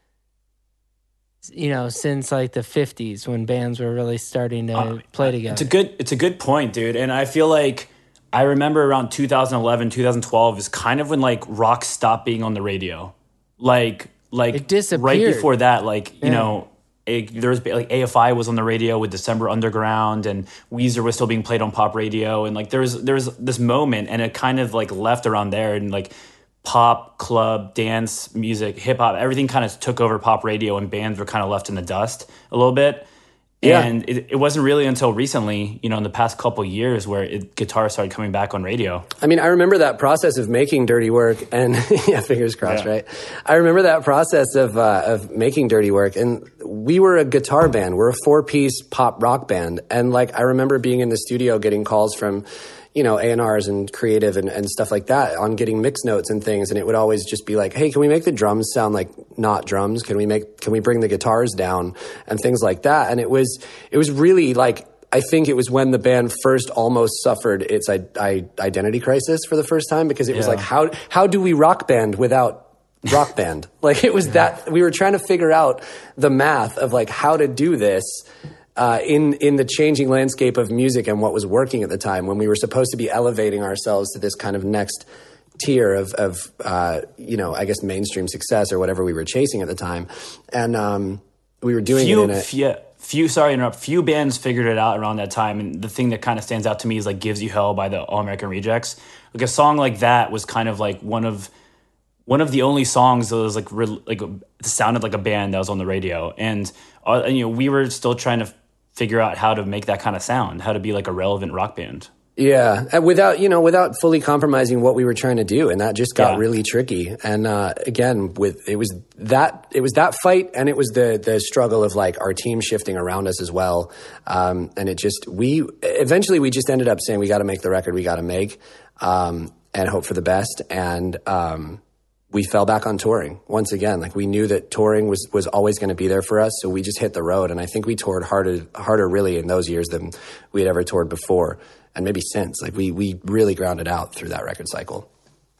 you know, since, like, the fifties, when bands were really starting to uh, play together. It's a good, it's a good point, dude. And I feel like... I remember around two thousand eleven, two thousand twelve is kind of when like rock stopped being on the radio. Like, like it disappeared. Right before that, like, you yeah. know, it, there was like A F I was on the radio with December Underground, and Weezer was still being played on pop radio. And like, there was, there was this moment, and it kind of like left around there, and like pop, club, dance, music, hip hop, everything kind of took over pop radio, and bands were kind of left in the dust a little bit. Yeah. And it, it wasn't really until recently, you know, in the past couple years, where it, guitar started coming back on radio. I mean, I remember that process of making Dirty Work, and yeah, fingers crossed, yeah. right? I remember that process of uh, of making Dirty Work, and we were a guitar band. We're a four-piece pop rock band, and like I remember being in the studio getting calls from, you know, A and R's and creative and, and stuff like that on getting mix notes and things. And it would always just be like, hey, can we make the drums sound like not drums? Can we make, can we bring the guitars down and things like that? And it was, it was really like, I think it was when the band first almost suffered its I, I, identity crisis for the first time, because it yeah. was like, how, how do we rock band without rock band? Like it was yeah. that we were trying to figure out the math of like how to do this. Uh, in, in the changing landscape of music and what was working at the time, when we were supposed to be elevating ourselves to this kind of next tier of, of uh, you know, I guess mainstream success or whatever we were chasing at the time. And um, we were doing few, it in a... Few, few, sorry to interrupt, few bands figured it out around that time. And the thing that kind of stands out to me is like Gives You Hell by the All American Rejects. Like a song like that was kind of like one of... One of the only songs that was like re- like sounded like a band that was on the radio, and, uh, and you know we were still trying to figure out how to make that kind of sound, how to be like a relevant rock band. Yeah, without you know without fully compromising what we were trying to do, and that just got yeah. really tricky. And uh, again, with it was that it was that fight, and it was the the struggle of like our team shifting around us as well. Um, and it just we eventually we just ended up saying we got to make the record we got to make, um, and hope for the best. And um, we fell back on touring once again. Like we knew that touring was, was always going to be there for us. So we just hit the road. And I think we toured harder, harder really in those years than we had ever toured before. And maybe since, like we, we really grounded out through that record cycle.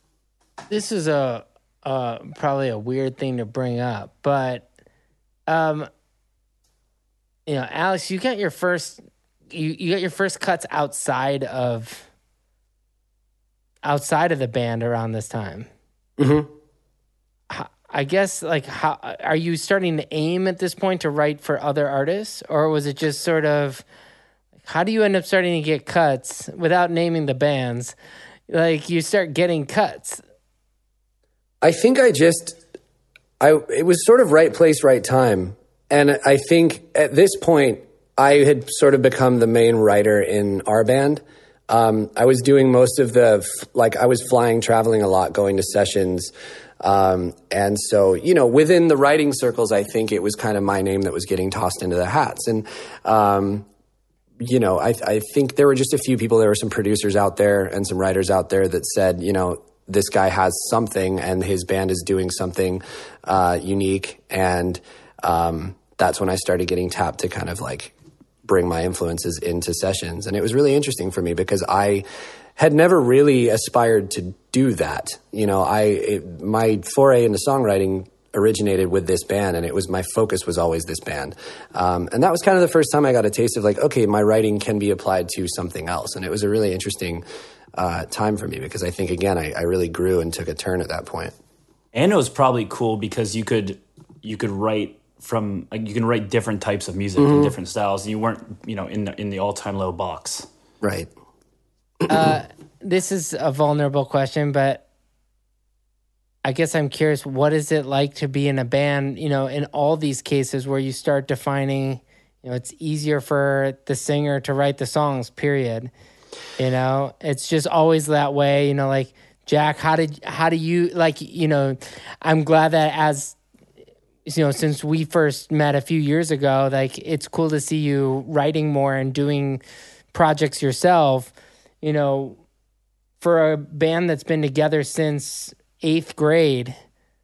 This is a, uh, probably a weird thing to bring up, but, um, you know, Alex, you got your first, you, you got your first cuts outside of, outside of the band around this time. Mm-hmm. I guess, like, how are you starting to aim at this point to write for other artists? Or was it just sort of, how do you end up starting to get cuts without naming the bands? Like, you start getting cuts. I think I just, I it was sort of right place, right time. And I think at this point, I had sort of become the main writer in our band. um, I was doing most of the, like I was flying, traveling a lot, going to sessions. Um, and so, you know, within the writing circles, I think it was kind of my name that was getting tossed into the hats. And, um, you know, I, I think there were just a few people, there were some producers out there and some writers out there that said, you know, this guy has something and his band is doing something, uh, unique. And, um, that's when I started getting tapped to kind of like bring my influences into sessions. And it was really interesting for me because I had never really aspired to do that. You know, I, it, my foray into songwriting originated with this band, and it was, my focus was always this band. Um, and that was kind of the first time I got a taste of like, okay, my writing can be applied to something else. And it was a really interesting uh, time for me because I think, again, I, I really grew and took a turn at that point. And it was probably cool because you could, you could write from, like, you can write different types of music mm-hmm. and different styles. And you weren't, you know, in the, in the all-time low box. Right. uh, this is a vulnerable question, but I guess I'm curious, what is it like to be in a band, you know, in all these cases where you start defining, you know, it's easier for the singer to write the songs, period. You know, it's just always that way, you know, like, Jack, how did, how do you, like, you know, I'm glad that as, you know, since we first met a few years ago, like, it's cool to see you writing more and doing projects yourself, you know, for a band that's been together since eighth grade,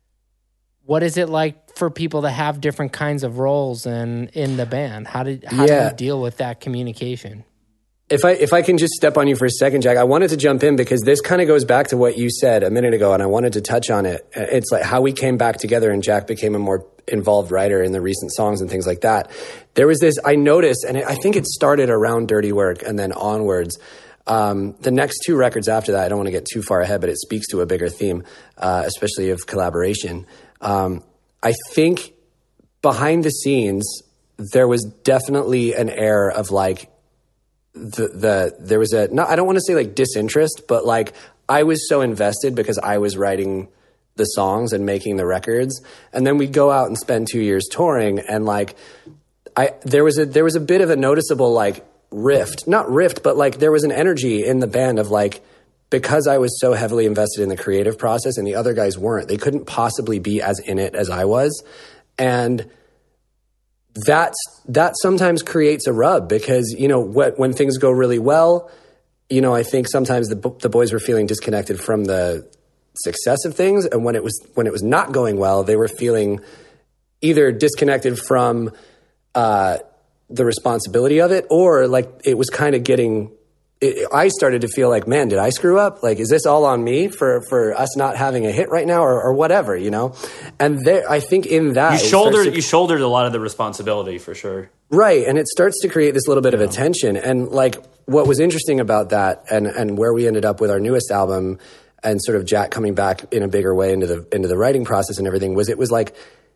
what is it like for people to have different kinds of roles in, in the band? How did how yeah. do you deal with that communication? If I if I can just step on you for a second, Jack, I wanted to jump in because this kind of goes back to what you said a minute ago, and I wanted to touch on it. It's like how we came back together and Jack became a more involved writer in the recent songs and things like that. There was this, I noticed, and I think it started around Dirty Work and then onwards. Um, the next two records after that, I don't want to get too far ahead, but it speaks to a bigger theme, uh, especially of collaboration. Um, I think behind the scenes, there was definitely an air of like, the, the, there was a, not, I don't want to say like disinterest, but like I was so invested because I was writing the songs and making the records. And then we'd go out and spend two years touring. And like, I, there was a, there was a bit of a noticeable like, rift, not rift, but like there was an energy in the band of like, because I was so heavily invested in the creative process and the other guys weren't, they couldn't possibly be as in it as I was. And that's, that sometimes creates a rub because, you know, what, when things go really well, you know, I think sometimes the, the boys were feeling disconnected from the success of things. And when it was, when it was not going well, they were feeling either disconnected from, uh, the responsibility of it, or like it was kind of getting, it, I started to feel like, man, did I screw up? Like, is this all on me for, for us not having a hit right now or, or whatever, you know? And there, I think in that, you shouldered, to, you shouldered a lot of the responsibility for sure. Right. And it starts to create this little bit yeah. of a tension. And like, what was interesting about that and, and where we ended up with our newest album and sort of Jack coming back in a bigger way into the, into the writing process and everything was, it was like,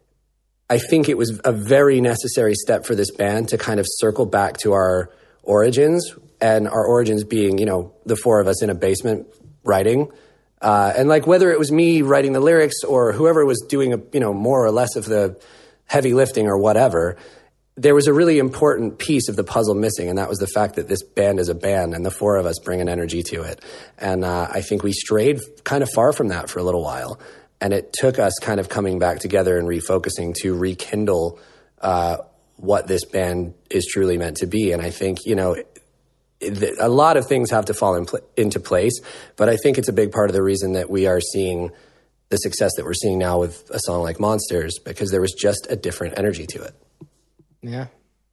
I think it was a very necessary step for this band to kind of circle back to our origins, and our origins being, you know, the four of us in a basement writing. Uh, and like whether it was me writing the lyrics or whoever was doing, a, you know, more or less of the heavy lifting or whatever, there was a really important piece of the puzzle missing, and that was the fact that this band is a band and the four of us bring an energy to it. And uh, I think we strayed kind of far from that for a little while. And it took us kind of coming back together and refocusing to rekindle uh, what this band is truly meant to be. And I think, you know, it, a lot of things have to fall in pl- into place, but I think it's a big part of the reason that we are seeing the success that we're seeing now with a song like Monsters, because there was just a different energy to it. Yeah.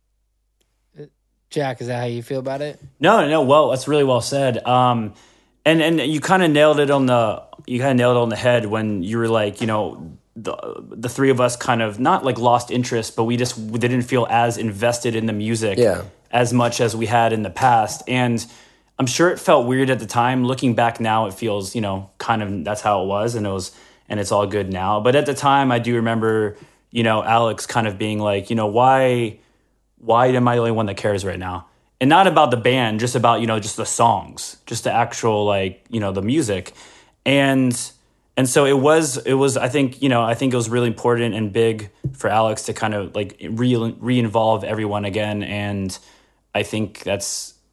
Jack, is that how you feel about it? No, no, well, that's really well said. Um, and and you kind of nailed it on the you kind of nailed it on the head when you were like, you know, the the three of us kind of not like lost interest, but we just we didn't feel as invested in the music yeah. as much as we had in the past. And I'm sure it felt weird at the time. Looking back now, it feels, you know, kind of that's how it was, and it was, and it's all good now. But at the time, I do remember, you know, Alex kind of being like, you know, why, why am I the only one that cares right now? And not about the band, just about, you know, just the songs, just the actual, like, you know, the music. And and so it was, it was, I think, you know, I think it was really important and big for Alex to kind of like re re-involve everyone again. And I think that's,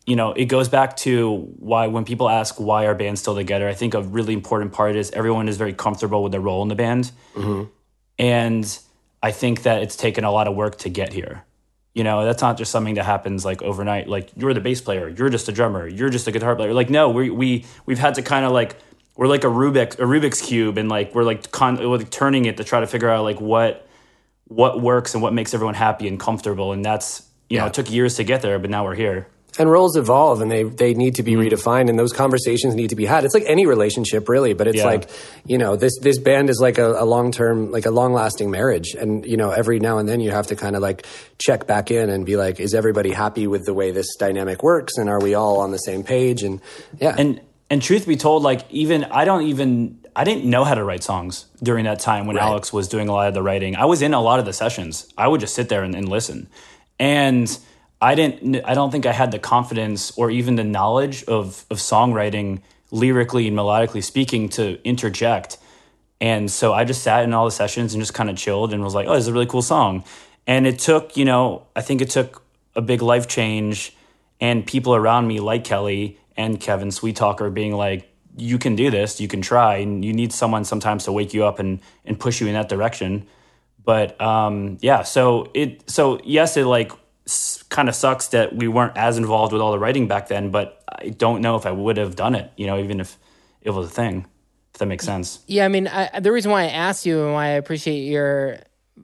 you know, it goes back to why when people ask why our band's still together, I think a really important part is everyone is very comfortable with their role in the band. Mm-hmm. And I think that it's taken a lot of work to get here. You know, that's not just something that happens like overnight. Like, you're the bass player, you're just a drummer, you're just a guitar player. Like, no, we we we've had to kind of like, we're like a Rubik a Rubik's cube, and like we're like con- we're like turning it to try to figure out like what what works and what makes everyone happy and comfortable. And that's, you yeah. know, it took years to get there, but now we're here. And roles evolve, and they, they need to be mm-hmm. redefined, and those conversations need to be had. It's like any relationship, really, but it's yeah. like, you know, this this band is like a, a long-term, like a long-lasting marriage. And, you know, every now and then you have to kind of like check back in and be like, is everybody happy with the way this dynamic works? And are we all on the same page? And yeah. And and truth be told, like, even, I don't even, I didn't know how to write songs during that time when right. Alex was doing a lot of the writing. I was in a lot of the sessions. I would just sit there and, and listen. And I didn't. I don't think I had the confidence or even the knowledge of of songwriting, lyrically and melodically speaking, to interject. And so I just sat in all the sessions and just kind of chilled and was like, "Oh, this is a really cool song." And it took, you know, I think it took a big life change, and people around me like Kelly and Kevin Sweet Talker being like, "You can do this. You can try." And you need someone sometimes to wake you up and and push you in that direction. But um, yeah, so it. So yes, it like. kind of sucks that we weren't as involved with all the writing back then, but I don't know if I would have done it, you know, even if it was a thing, if that makes sense. Yeah, I mean, I, the reason why I asked you and why I appreciate your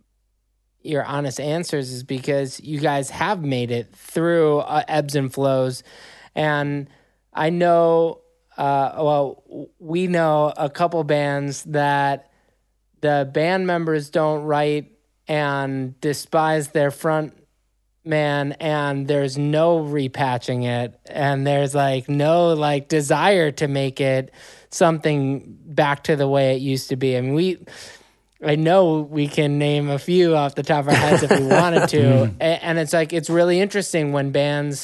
your honest answers is because you guys have made it through uh, ebbs and flows. And I know, uh, well, we know a couple bands that the band members don't write and despise their front man, and there's no repatching it, and there's like no like desire to make it something back to the way it used to be. I mean, we I know we can name a few off the top of our heads if we wanted to. and, and it's like, it's really interesting when bands,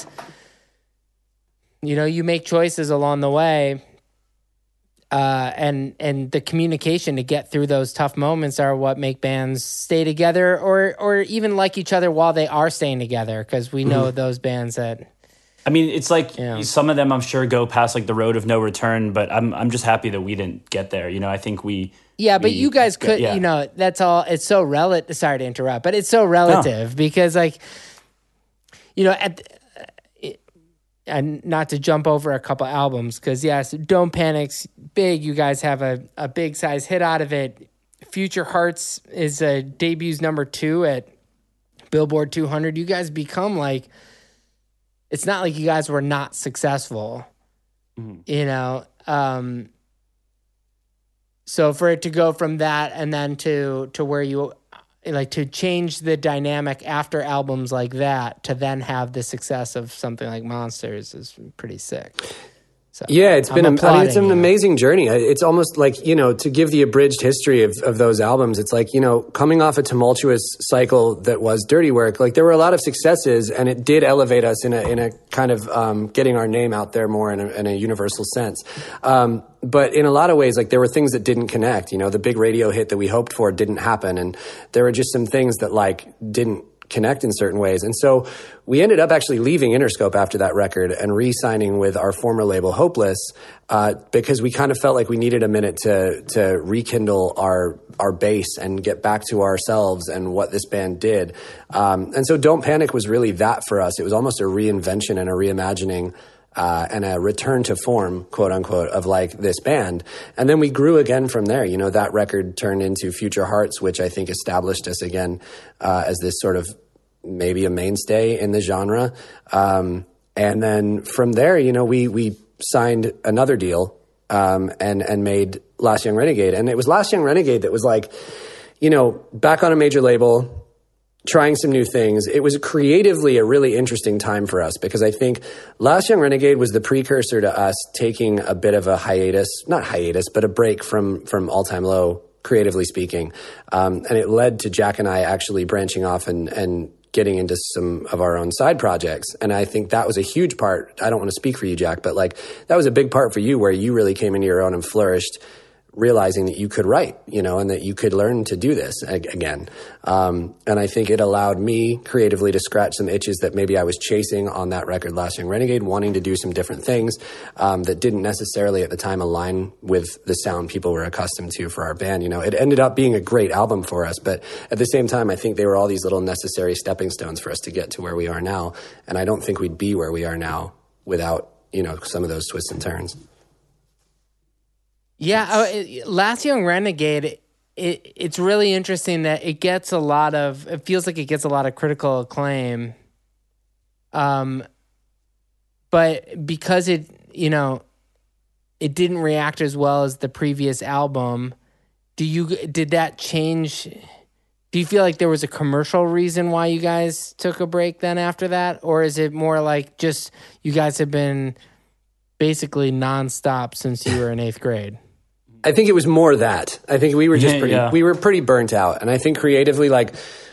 you know, you make choices along the way, uh, and and the communication to get through those tough moments are what make bands stay together, or or even like each other while they are staying together, because we know mm-hmm. those bands that... I mean, it's like, you know, some of them I'm sure go past like the road of no return, but I'm I'm just happy that we didn't get there. You know, I think we... Yeah, but we, you guys could, yeah. you know, that's all, it's so relative, sorry to interrupt, but it's so relative no. because like, you know, at... And not to jump over a couple albums, because yes, Don't Panic's big. You guys have a, a big size hit out of it. Future Hearts is a debuts number two at Billboard two hundred. You guys become like, it's not like you guys were not successful, mm-hmm. you know. Um, so for it to go from that and then to to where you like to change the dynamic after albums like that to then have the success of something like Monsters is pretty sick. So yeah, it's been, I'm a, I mean, it's an you. amazing journey. It's almost like, you know, to give the abridged history of, of those albums, it's like, you know, coming off a tumultuous cycle that was Dirty Work, like there were a lot of successes, and it did elevate us in a, in a kind of um, getting our name out there more in a, in a universal sense. Um, but in a lot of ways, like there were things that didn't connect, you know, the big radio hit that we hoped for didn't happen. And there were just some things that like didn't connect in certain ways. And so we ended up actually leaving Interscope after that record and re-signing with our former label Hopeless, uh, because we kind of felt like we needed a minute to to rekindle our our base and get back to ourselves and what this band did. Um, and so Don't Panic was really that for us. It was almost a reinvention and a reimagining Uh, and a return to form, quote unquote, of like this band. And then we grew again from there. You know, that record turned into Future Hearts, which I think established us again uh, as this sort of maybe a mainstay in the genre. Um, and then from there, you know, we we signed another deal um, and and made Last Young Renegade. And it was Last Young Renegade that was like, you know, back on a major label, trying some new things. It was creatively a really interesting time for us, because I think Last Young Renegade was the precursor to us taking a bit of a hiatus, not hiatus, but a break from, from All Time Low, creatively speaking. Um, and it led to Jack and I actually branching off and, and getting into some of our own side projects. And I think that was a huge part. I don't want to speak for you, Jack, but like that was a big part for you, where you really came into your own and flourished realizing that you could write, you know, and that you could learn to do this again. Um, and I think it allowed me creatively to scratch some itches that maybe I was chasing on that record, Last Young Renegade, wanting to do some different things um, that didn't necessarily at the time align with the sound people were accustomed to for our band. You know, it ended up being a great album for us, but at the same time, I think they were all these little necessary stepping stones for us to get to where we are now. And I don't think we'd be where we are now without, you know, some of those twists and turns. Yeah, uh, it, Last Young Renegade, it, it, it's really interesting that it gets a lot of, it feels like it gets a lot of critical acclaim. Um, but because it, you know, it didn't react as well as the previous album, do you, did that change? Do you feel like there was a commercial reason why you guys took a break then after that? Or is it more like just you guys have been basically nonstop since you were in eighth grade? I think it was more that. I think we were just pretty, yeah. we were pretty burnt out. And I think creatively, like,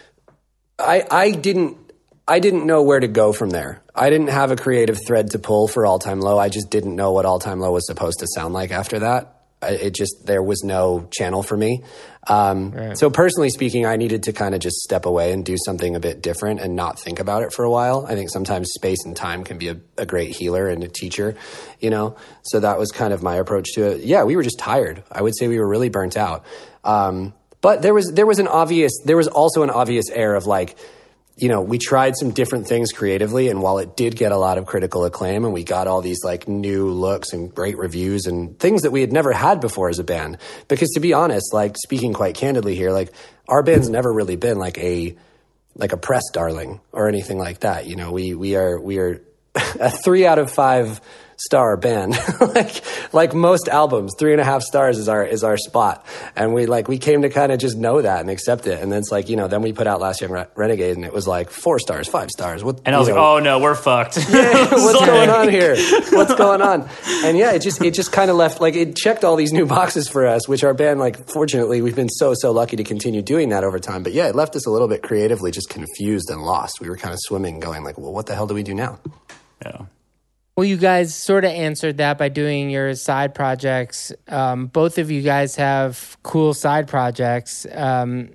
I, I didn't, I didn't know where to go from there. I didn't have a creative thread to pull for All Time Low. I just didn't know what All Time Low was supposed to sound like after that. It just, there was no channel for me. Um, right. So personally speaking, I needed to kind of just step away and do something a bit different and not think about it for a while. I think sometimes space and time can be a, a great healer and a teacher, you know? So that was kind of my approach to it. Yeah, we were just tired. I would say we were really burnt out. Um, but there was, there was an obvious, there was also an obvious air of like, you know, we tried some different things creatively, and while it did get a lot of critical acclaim and we got all these like new looks and great reviews and things that we had never had before as a band, because to be honest, like speaking quite candidly here, like our band's never really been like a, like a press darling or anything like that. You know, we, we are, we are a three out of five star band. like, like most albums, three and a half stars is our, is our spot. And we like, we came to kind of just know that and accept it. And then it's like, you know, then we put out Last Young Re- Renegade and it was like four stars, five stars. What, and I was like, know, oh no, we're fucked. Yeah, what's like... going on here? What's going on? And yeah, it just, it just kind of left, like it checked all these new boxes for us, which our band, like, fortunately we've been so, so lucky to continue doing that over time. But yeah, it left us a little bit creatively just confused and lost. We were kind of swimming going like, well, what the hell do we do now? Yeah. Well, you guys sort of answered that by doing your side projects. Um, both of you guys have cool side projects. Um,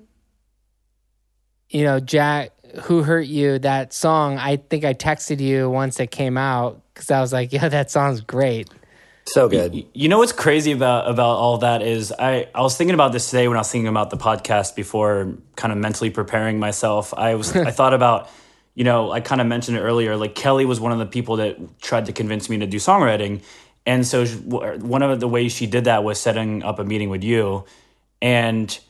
you know, Jack, Who Hurt You, that song, I think I texted you once it came out because I was like, yeah, that song's great. So good. You, you know what's crazy about, about all that is I, I was thinking about this today when I was thinking about the podcast before kind of mentally preparing myself. I was I thought about... You know, I kind of mentioned it earlier, like Kelly was one of the people that tried to convince me to do songwriting. And so one of the ways she did that was setting up a meeting with you. And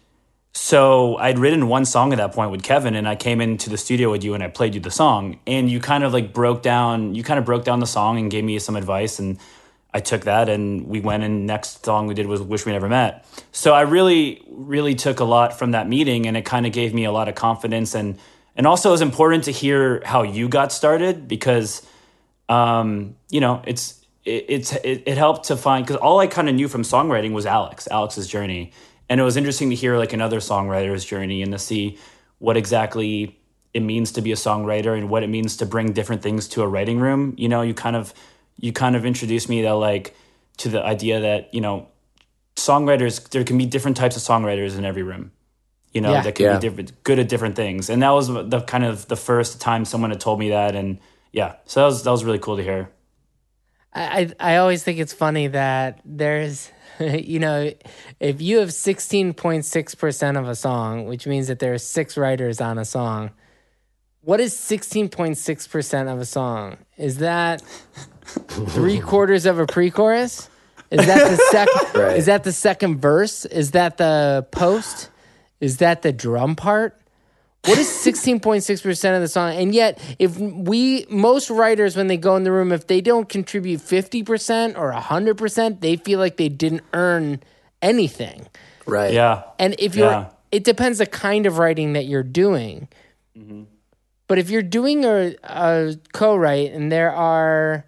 so I'd written one song at that point with Kevin, and I came into the studio with you and I played you the song. And you kind of like broke down, you kind of broke down the song and gave me some advice. And I took that and we went, and next song we did was Wish We Never Met. So I really, really took a lot from that meeting, and it kind of gave me a lot of confidence. And And also it's important to hear how you got started because, um, you know, it's it, it's it, it helped to find, because all I kind of knew from songwriting was Alex, Alex's journey. And it was interesting to hear like another songwriter's journey and to see what exactly it means to be a songwriter and what it means to bring different things to a writing room. You know, you kind of you kind of introduced me to like to the idea that, you know, songwriters, there can be different types of songwriters in every room. You know, yeah. that can yeah. be different, good at different things. And that was the kind of the first time someone had told me that. And yeah, so that was, that was really cool to hear. I, I always think it's funny that there's, you know, if you have sixteen point six percent of a song, which means that there are six writers on a song, what is sixteen point six percent of a song? Is that three quarters of a pre-chorus? Is that the second, right. Is that the second verse? Is that the post? Is that the drum part? What is sixteen point six percent of the song? And yet, if we, most writers, when they go in the room, if they don't contribute fifty percent or one hundred percent, they feel like they didn't earn anything. Right. Yeah. And if you're, yeah. it depends the kind of writing that you're doing. Mm-hmm. But if you're doing a, a co-write and there are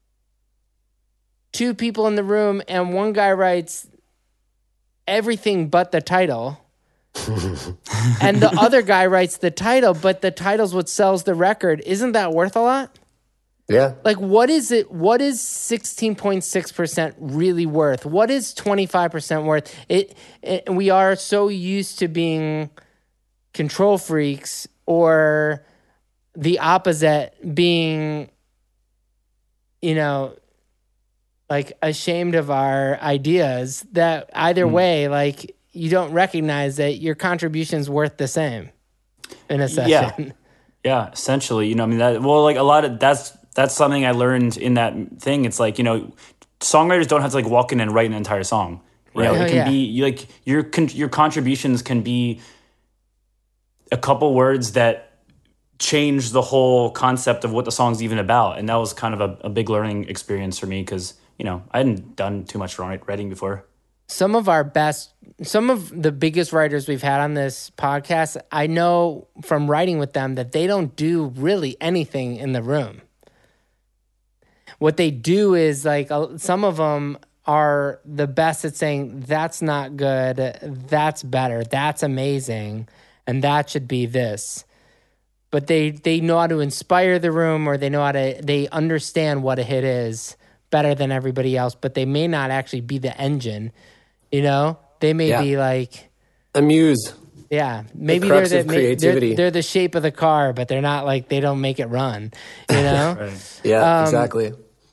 two people in the room and one guy writes everything but the title... and the other guy writes the title, but the title's what sells the record. Isn't that worth a lot? Yeah. Like, what is it? What is sixteen point six percent really worth? What is twenty-five percent worth? It, it. We are so used to being control freaks, or the opposite, being, you know, like ashamed of our ideas, that either mm. way, like, you don't recognize that your contribution's worth the same in a session. Yeah. Yeah, essentially, you know, I mean, that, well, like a lot of, that's, that's something I learned in that thing. It's like, you know, songwriters don't have to like walk in and write an entire song. You know, Right. it Oh, can yeah. be you like your con- your contributions can be a couple words that change the whole concept of what the song's even about. And that was kind of a, a big learning experience for me because, you know, I hadn't done too much writing before. Some of our best, some of the biggest writers we've had on this podcast, I know from writing with them that they don't do really anything in the room. What they do is like, uh, some of them are the best at saying, that's not good, that's better, that's amazing, and that should be this. But they, they know how to inspire the room, or they know how to, they understand what a hit is better than everybody else, but they may not actually be the engine. You know, they may Yeah. be like A muse. Yeah, maybe The they're crux the of ma- creativity. they're, they're the shape of the car, but they're not like, they don't make it run. You know, Right. Yeah, Um, exactly.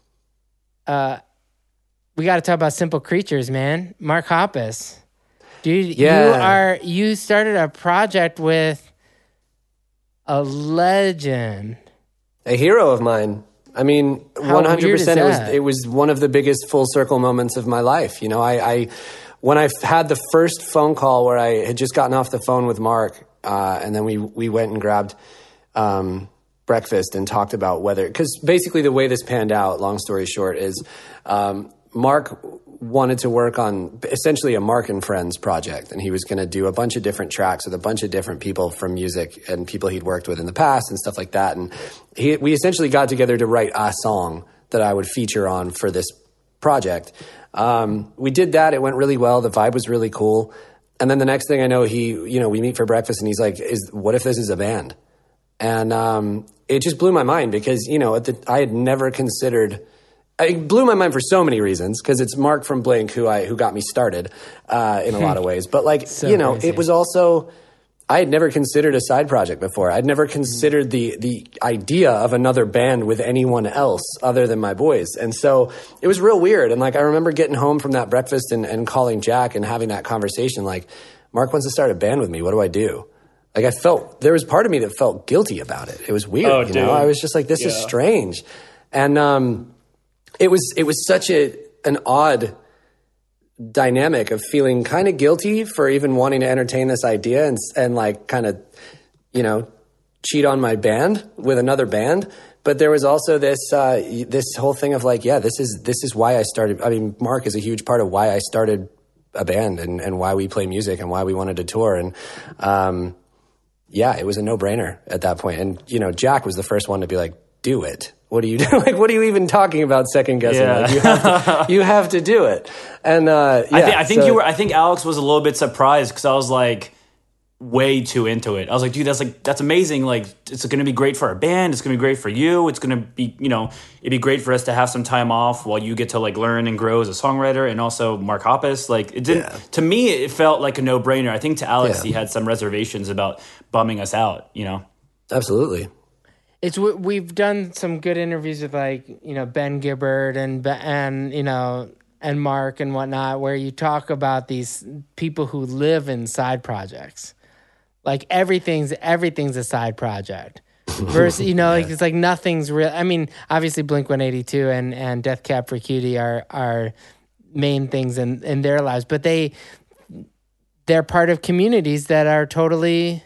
we got to talk about Simple Creatures, man. Mark Hoppus, dude, Yeah. you are you started a project with a legend. A hero of mine. I mean, How one hundred percent. It weird was is that? it was one of the biggest full circle moments of my life. You know, I, I when I had the first phone call where I had just gotten off the phone with Mark, uh, and then we we went and grabbed um, breakfast and talked about whether, because basically the way this panned out, long story short, is um, Mark wanted to work on essentially a Mark and Friends project, and he was going to do a bunch of different tracks with a bunch of different people from music and people he'd worked with in the past and stuff like that. And he, we essentially got together to write a song that I would feature on for this project. Um, we did that. It went really well. The vibe was really cool. And then the next thing I know, he, you know, we meet for breakfast and he's like, "Is what if this is a band?" And um, it just blew my mind because, you know, at the, I had never considered. It blew my mind for so many reasons because it's Mark from Blink who I who got me started uh, in a lot of ways. But like, So you know, crazy. it was also, I had never considered a side project before. I'd never considered the the idea of another band with anyone else other than my boys. And so it was real weird. And like, I remember getting home from that breakfast and, and calling Jack and having that conversation like, Mark wants to start a band with me. What do I do? Like, I felt, there was part of me that felt guilty about it. It was weird, Oh, you dude. know? I was just like, this is Yeah. strange. And, um, It was it was such a an odd dynamic of feeling kind of guilty for even wanting to entertain this idea and and like kind of, you know, cheat on my band with another band. But there was also this uh, this whole thing of like, yeah, this is this is why I started. I mean, Mark is a huge part of why I started a band and, and why we play music and why we wanted to tour. And um, yeah, it was a no brainer at that point. And you know, Jack was the first one to be like, do it. What are you doing? Like, what are you even talking about second guessing? Yeah. Like, you have to, you have to do it. And, uh, yeah. I, th- I think so- you were. I think Alex was a little bit surprised because I was like way too into it. I was like, dude, that's like that's amazing. Like, it's going to be great for our band. It's going to be great for you. It's going to be, you know, it'd be great for us to have some time off while you get to like learn and grow as a songwriter. And also Mark Hoppus. Like, it didn't. Yeah. To me, it felt like a no brainer. I think to Alex, Yeah. he had some reservations about bumming us out. You know. Absolutely. It's we- we've done some good interviews with like, you know, Ben Gibbard and Be- and you know and Mark and whatnot, where you talk about these people who live in side projects, like everything's everything's a side project. Versus, you know, like it's like nothing's real. I mean, obviously Blink one eighty-two and and Death Cab for Cutie are are main things in in their lives, but they they're part of communities that are totally,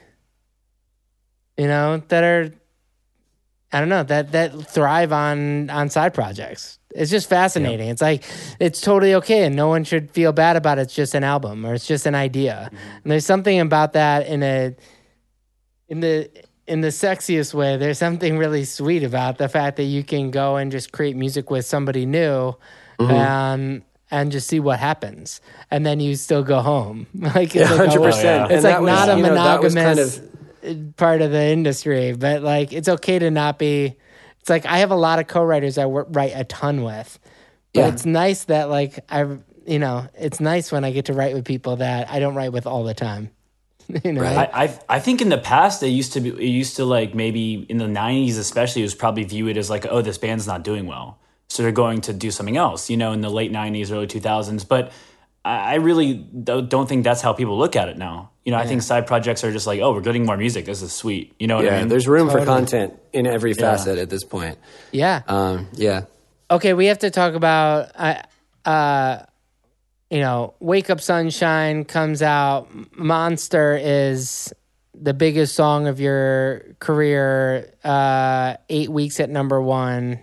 you know, that are. I don't know, that that thrive on on side projects. It's just fascinating. It's like, it's totally okay and no one should feel bad about it. It's just an album or it's just an idea. Mm-hmm. And there's something about that in a in the in the sexiest way. There's something really sweet about the fact that you can go and just create music with somebody new mm-hmm. and and just see what happens. And then you still go home. Like, it's Yeah, like, one hundred percent. oh, it's And like that was, not a you know, that was monogamous kind of- part of the industry, but like it's okay to not be, it's it's like I have a lot of co-writers I work, write a ton with. But Yeah. it's nice that like I, you know, it's nice when I get to write with people that I don't write with all the time. You know, Right. I, I I think in the past it used to be it used to like maybe in the nineties especially it was probably viewed as like, oh, this band's not doing well, so they're going to do something else. You know, in the late nineties, early two thousands, but I I really don't think that's how people look at it now. You know, I think side projects are just like, oh, we're getting more music. This is sweet. You know what Yeah, I mean? there's room Totally. for content in every facet at this point. yeah. Um, yeah. Okay, we have to talk about, uh, uh, you know, Wake Up Sunshine comes out. Monster is the biggest song of your career. Uh, eight weeks at number one.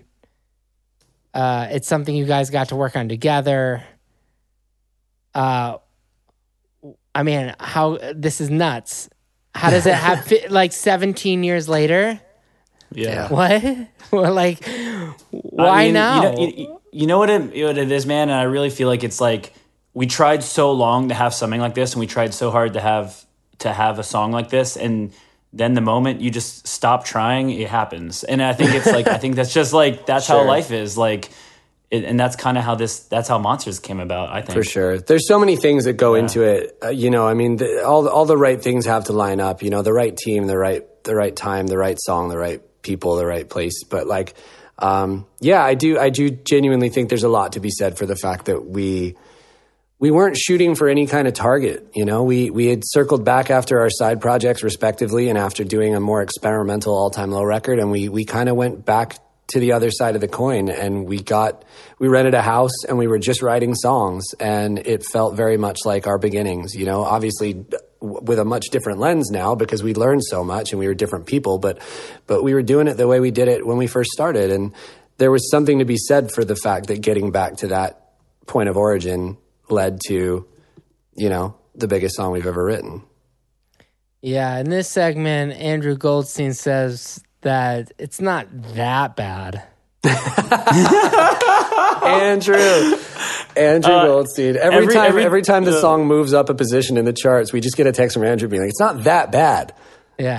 Uh, it's something you guys got to work on together. Uh, I mean, how this is nuts. How does it have fi- like seventeen years later? yeah. What? Well, like, why I mean, now? You know, you, you know what it, what it is, man? And I really feel like it's like we tried so long to have something like this, and we tried so hard to have to have a song like this, and then the moment you just stop trying, it happens. And I think it's like I think that's just like that's Sure. how life is. Like, it, and that's kind of how this that's how Monsters came about. I think For sure. There's so many things that go into it. Uh, you know, I mean, the, all the, all the right things have to line up. You know, the right team, the right the right time, the right song, the right people, the right place. But like, um, yeah, I do I do genuinely think there's a lot to be said for the fact that we we weren't shooting for any kind of target. You know, we we had circled back after our side projects respectively, and after doing a more experimental All Time Low record, and we we kind of went back to the other side of the coin, and we got we rented a house and we were just writing songs, and it felt very much like our beginnings, you know, obviously w- with a much different lens now because we learned so much and we were different people, but but we were doing it the way we did it when we first started. And there was something to be said for the fact that getting back to that point of origin led to, you know, the biggest song we've ever written. Yeah, in this segment, Andrew Goldstein says that it's not that bad. Andrew, Andrew Uh, Goldstein. Every, every- time, every- every time the uh, song moves up a position in the charts, we just get a text from Andrew being like, "It's not that bad." Yeah.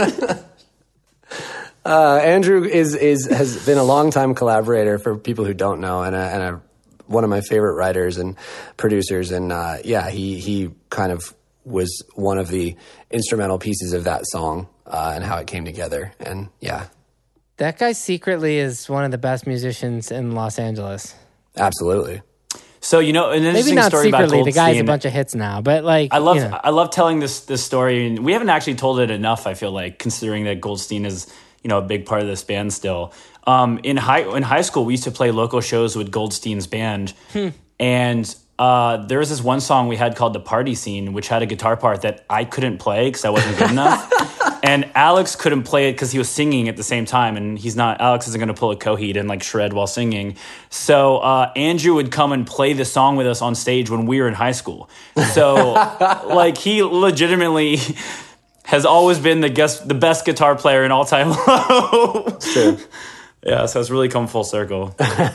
Uh, Andrew is is has been a longtime collaborator for people who don't know, and a, and a, one of my favorite writers and producers. And uh, yeah, he he kind of was one of the instrumental pieces of that song uh, and how it came together. And yeah, That guy secretly is one of the best musicians in Los Angeles. absolutely. So you know, an Maybe interesting not story about secretly. The guy has a Goldstein- bunch of hits now, but like I love you know. I love telling this this story, and we haven't actually told it enough. I feel like, considering that Goldstein is you know a big part of this band still. Um, in high in high school, we used to play local shows with Goldstein's band, and uh, there was this one song we had called "The Party Scene," which had a guitar part that I couldn't play because I wasn't good enough. And Alex couldn't play it because he was singing at the same time, and he's not. Alex isn't going to pull a Coheed and like shred while singing. So uh, Andrew would come and play the song with us on stage when we were in high school. So like he legitimately has always been the guest, the best guitar player in All Time Low. True. Yeah, so it's really come full circle.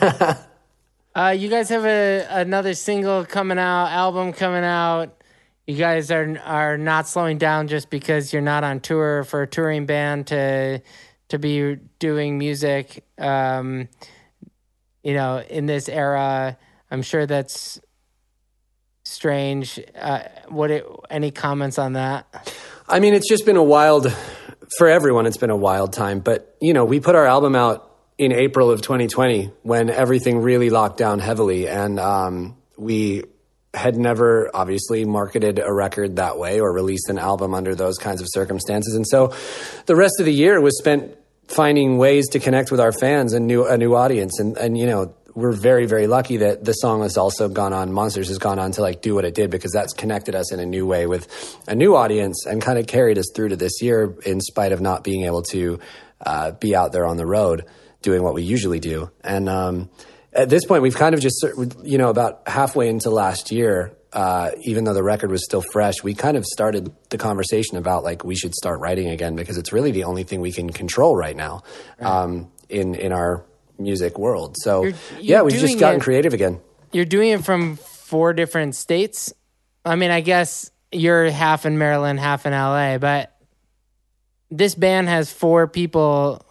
Uh, you guys have a another single coming out, album coming out. You guys are are not slowing down just because you're not on tour for a touring band to to be doing music. Um, you know, in this era, I'm sure that's strange. Uh, what? It, any comments on that? I mean, it's just been a wild, for everyone, it's been a wild time. But, you know, we put our album out in April of twenty twenty when everything really locked down heavily. And um, we had never, obviously, marketed a record that way or released an album under those kinds of circumstances. And so the rest of the year was spent finding ways to connect with our fans and new, a new audience. And, and, you know, we're very, very lucky that the song has also gone on, Monsters has gone on to like do what it did, because that's connected us in a new way with a new audience and kind of carried us through to this year in spite of not being able to uh, be out there on the road doing what we usually do. And um, at this point, we've kind of just, you know, about halfway into last year, uh, even though the record was still fresh, we kind of started the conversation about like we should start writing again, because it's really the only thing we can control right now um, in, in our music world. So You're- you're yeah, we've just doing gotten it- creative again. You're doing it from four different states. I mean, I guess you're half in Maryland, half in L A, but this band has four people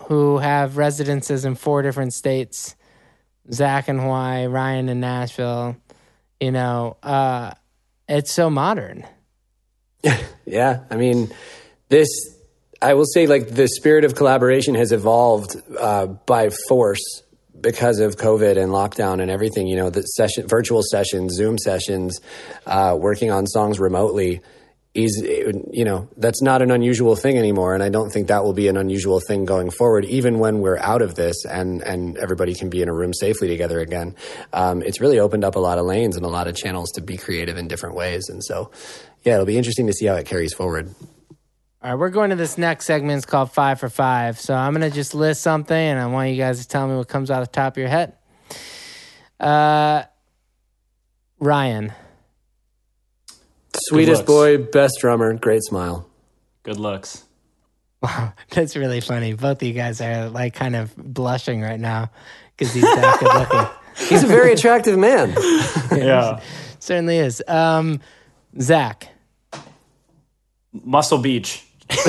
who have residences in four different states, Zach in Hawaii, Ryan in Nashville, you know, uh, it's so modern. Yeah. I mean, this, I will say, like, the spirit of collaboration has evolved uh, by force because of COVID and lockdown and everything. You know, the session, virtual sessions, Zoom sessions, uh, working on songs remotely is, you know, that's not an unusual thing anymore. And I don't think that will be an unusual thing going forward, even when we're out of this and, and everybody can be in a room safely together again. Um, it's really opened up a lot of lanes and a lot of channels to be creative in different ways. And so, yeah, it'll be interesting to see how it carries forward. All right, we're going to this next segment. It's called Five for Five. So I'm going to just list something, and I want you guys to tell me what comes out of the top of your head. Uh, Ryan. Sweetest boy, best drummer, great smile. Good looks. Wow, that's really funny. Both of you guys are like kind of blushing right now because he's that good looking. He's a very attractive man. Yeah. Certainly is. Um, Zach. Muscle Beach.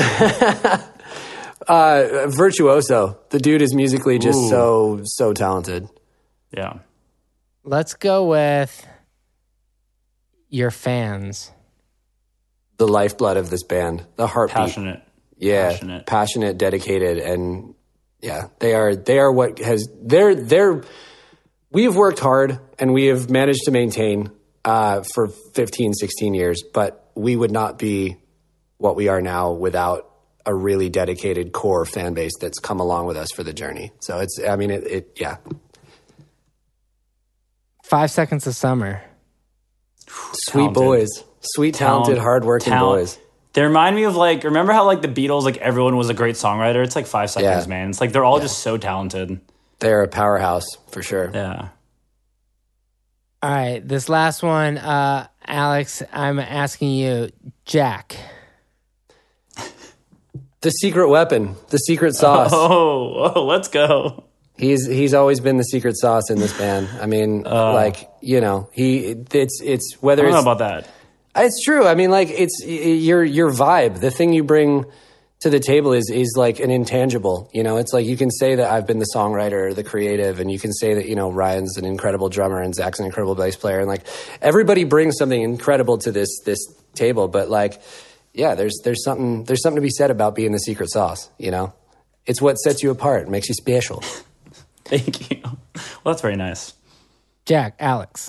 uh, virtuoso. The dude is musically just Ooh. so, so talented. Yeah. Let's go with your fans. The lifeblood of this band, the heartbeat. Passionate. Yeah, passionate. passionate, dedicated, and yeah, they are they are what has they're they're we have worked hard and we have managed to maintain uh, for fifteen, sixteen years, but we would not be what we are now without a really dedicated core fan base that's come along with us for the journey. So it's, I mean, it, it yeah. Five Seconds of Summer. Sweet Talented. boys. Sweet, talented, Talent- hardworking talent- boys. They remind me of, like, remember how, like, the Beatles, like, everyone was a great songwriter? It's like Five Seconds, Yeah. man. It's like they're all Yeah. just so talented. They're a powerhouse for sure. Yeah. All right, this last one, uh, Alex, I'm asking you, Jack. The secret weapon, the secret sauce. Oh, oh, let's go. He's he's always been the secret sauce in this band. I mean, uh, like, you know, he it's it's whether I don't it's know about that. It's true. I mean, like, it's your your vibe. The thing you bring to the table is is like an intangible. You know, it's like you can say that I've been the songwriter or the creative, and you can say that, you know, Ryan's an incredible drummer and Zach's an incredible bass player, and like everybody brings something incredible to this this table. But like, yeah, there's there's something there's something to be said about being the secret sauce. You know, it's what sets you apart, makes you special. Thank you. Well, that's very nice. Jack, Alex.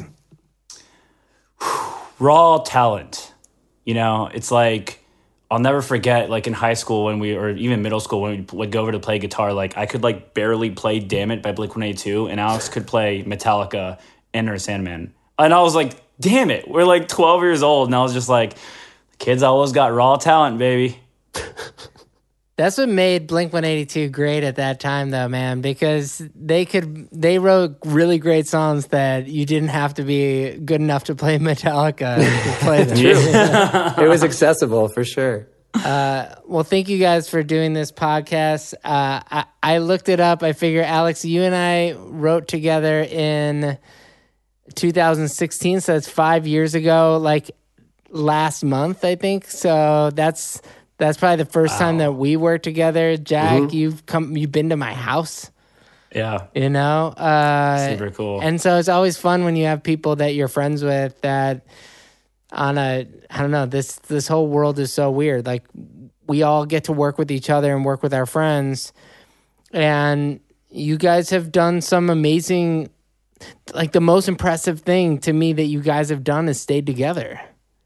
Raw talent. You know, it's like, I'll never forget, like, in high school when we, or even middle school when we would go over to play guitar, like, I could, like, barely play Damn It by Blink one eighty-two, and Alex could play Metallica, Enter Sandman. And I was like, damn it, we're, like, twelve years old, and I was just like, the kids always got raw talent, baby. That's what made Blink one eighty-two great at that time, though, man, because they could they wrote really great songs that you didn't have to be good enough to play Metallica to play them. True. It was accessible for sure. Uh, well, thank you guys for doing this podcast. Uh, I, I looked it up. I figure, Alex, you and I wrote together in two thousand sixteen, so that's five years ago, like last month, I think. So that's... That's probably the first wow. time that we worked together. Jack, mm-hmm. you've come, you've been to my house. Yeah. You know? Uh, Super cool. And so it's always fun when you have people that you're friends with that on a, I don't know, this, this whole world is so weird. Like, we all get to work with each other and work with our friends. And you guys have done some amazing, like the most impressive thing to me that you guys have done is stayed together.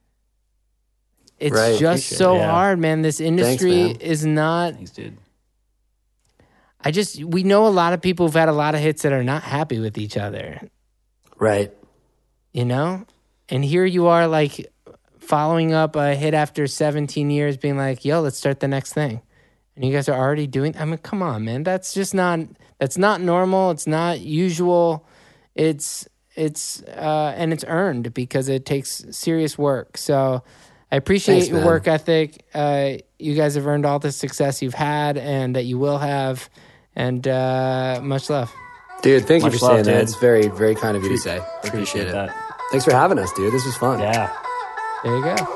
It's right. just so yeah. hard, man. This industry Thanks, man. is not... Thanks, dude. I just... We know a lot of people who've had a lot of hits that are not happy with each other. Right. You know? And here you are, like, following up a hit after seventeen years, being like, yo, let's start the next thing. And you guys are already doing... I mean, come on, man. That's just not... That's not normal. It's not usual. It's... It's... Uh, and it's earned because it takes serious work. So... I appreciate Thanks, your man. work ethic. Uh, you guys have earned all the success you've had and that you will have. And uh, much love. Dude, thank Much you for love, saying that. dude. It's very, very kind of you to say. Appreciate, Appreciate it. that. Thanks for having us, dude. This was fun. Yeah. There you go.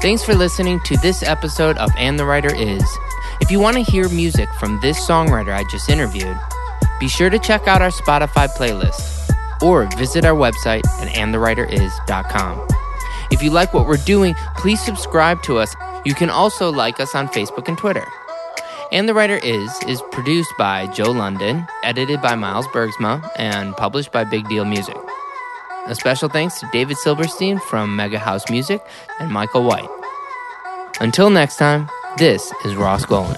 Thanks for listening to this episode of And the Writer Is. If you want to hear music from this songwriter I just interviewed, be sure to check out our Spotify playlist or visit our website at and the writer is dot com. If you like what we're doing, please subscribe to us. You can also like us on Facebook and Twitter. And the Writer Is is produced by Joe London, edited by Miles Bergsma, and published by Big Deal Music. A special thanks to David Silverstein from Mega House Music and Michael White. Until next time, this is Ross Golan.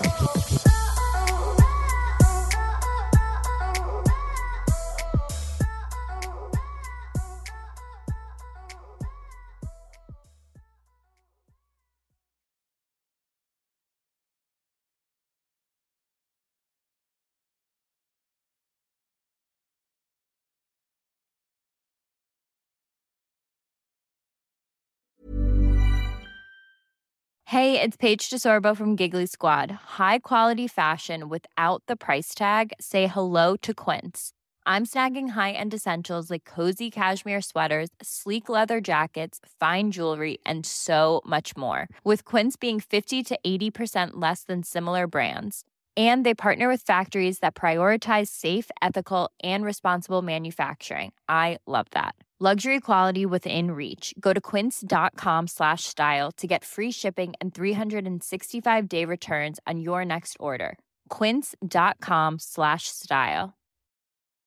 Hey, it's Paige DeSorbo from Giggly Squad. High quality fashion without the price tag. Say hello to Quince. I'm snagging high-end essentials like cozy cashmere sweaters, sleek leather jackets, fine jewelry, and so much more. With Quince being fifty to eighty percent less than similar brands. And they partner with factories that prioritize safe, ethical, and responsible manufacturing. I love that. Luxury quality within reach. Go to quince.com slash style to get free shipping and three sixty-five day returns on your next order. Quince.com slash style.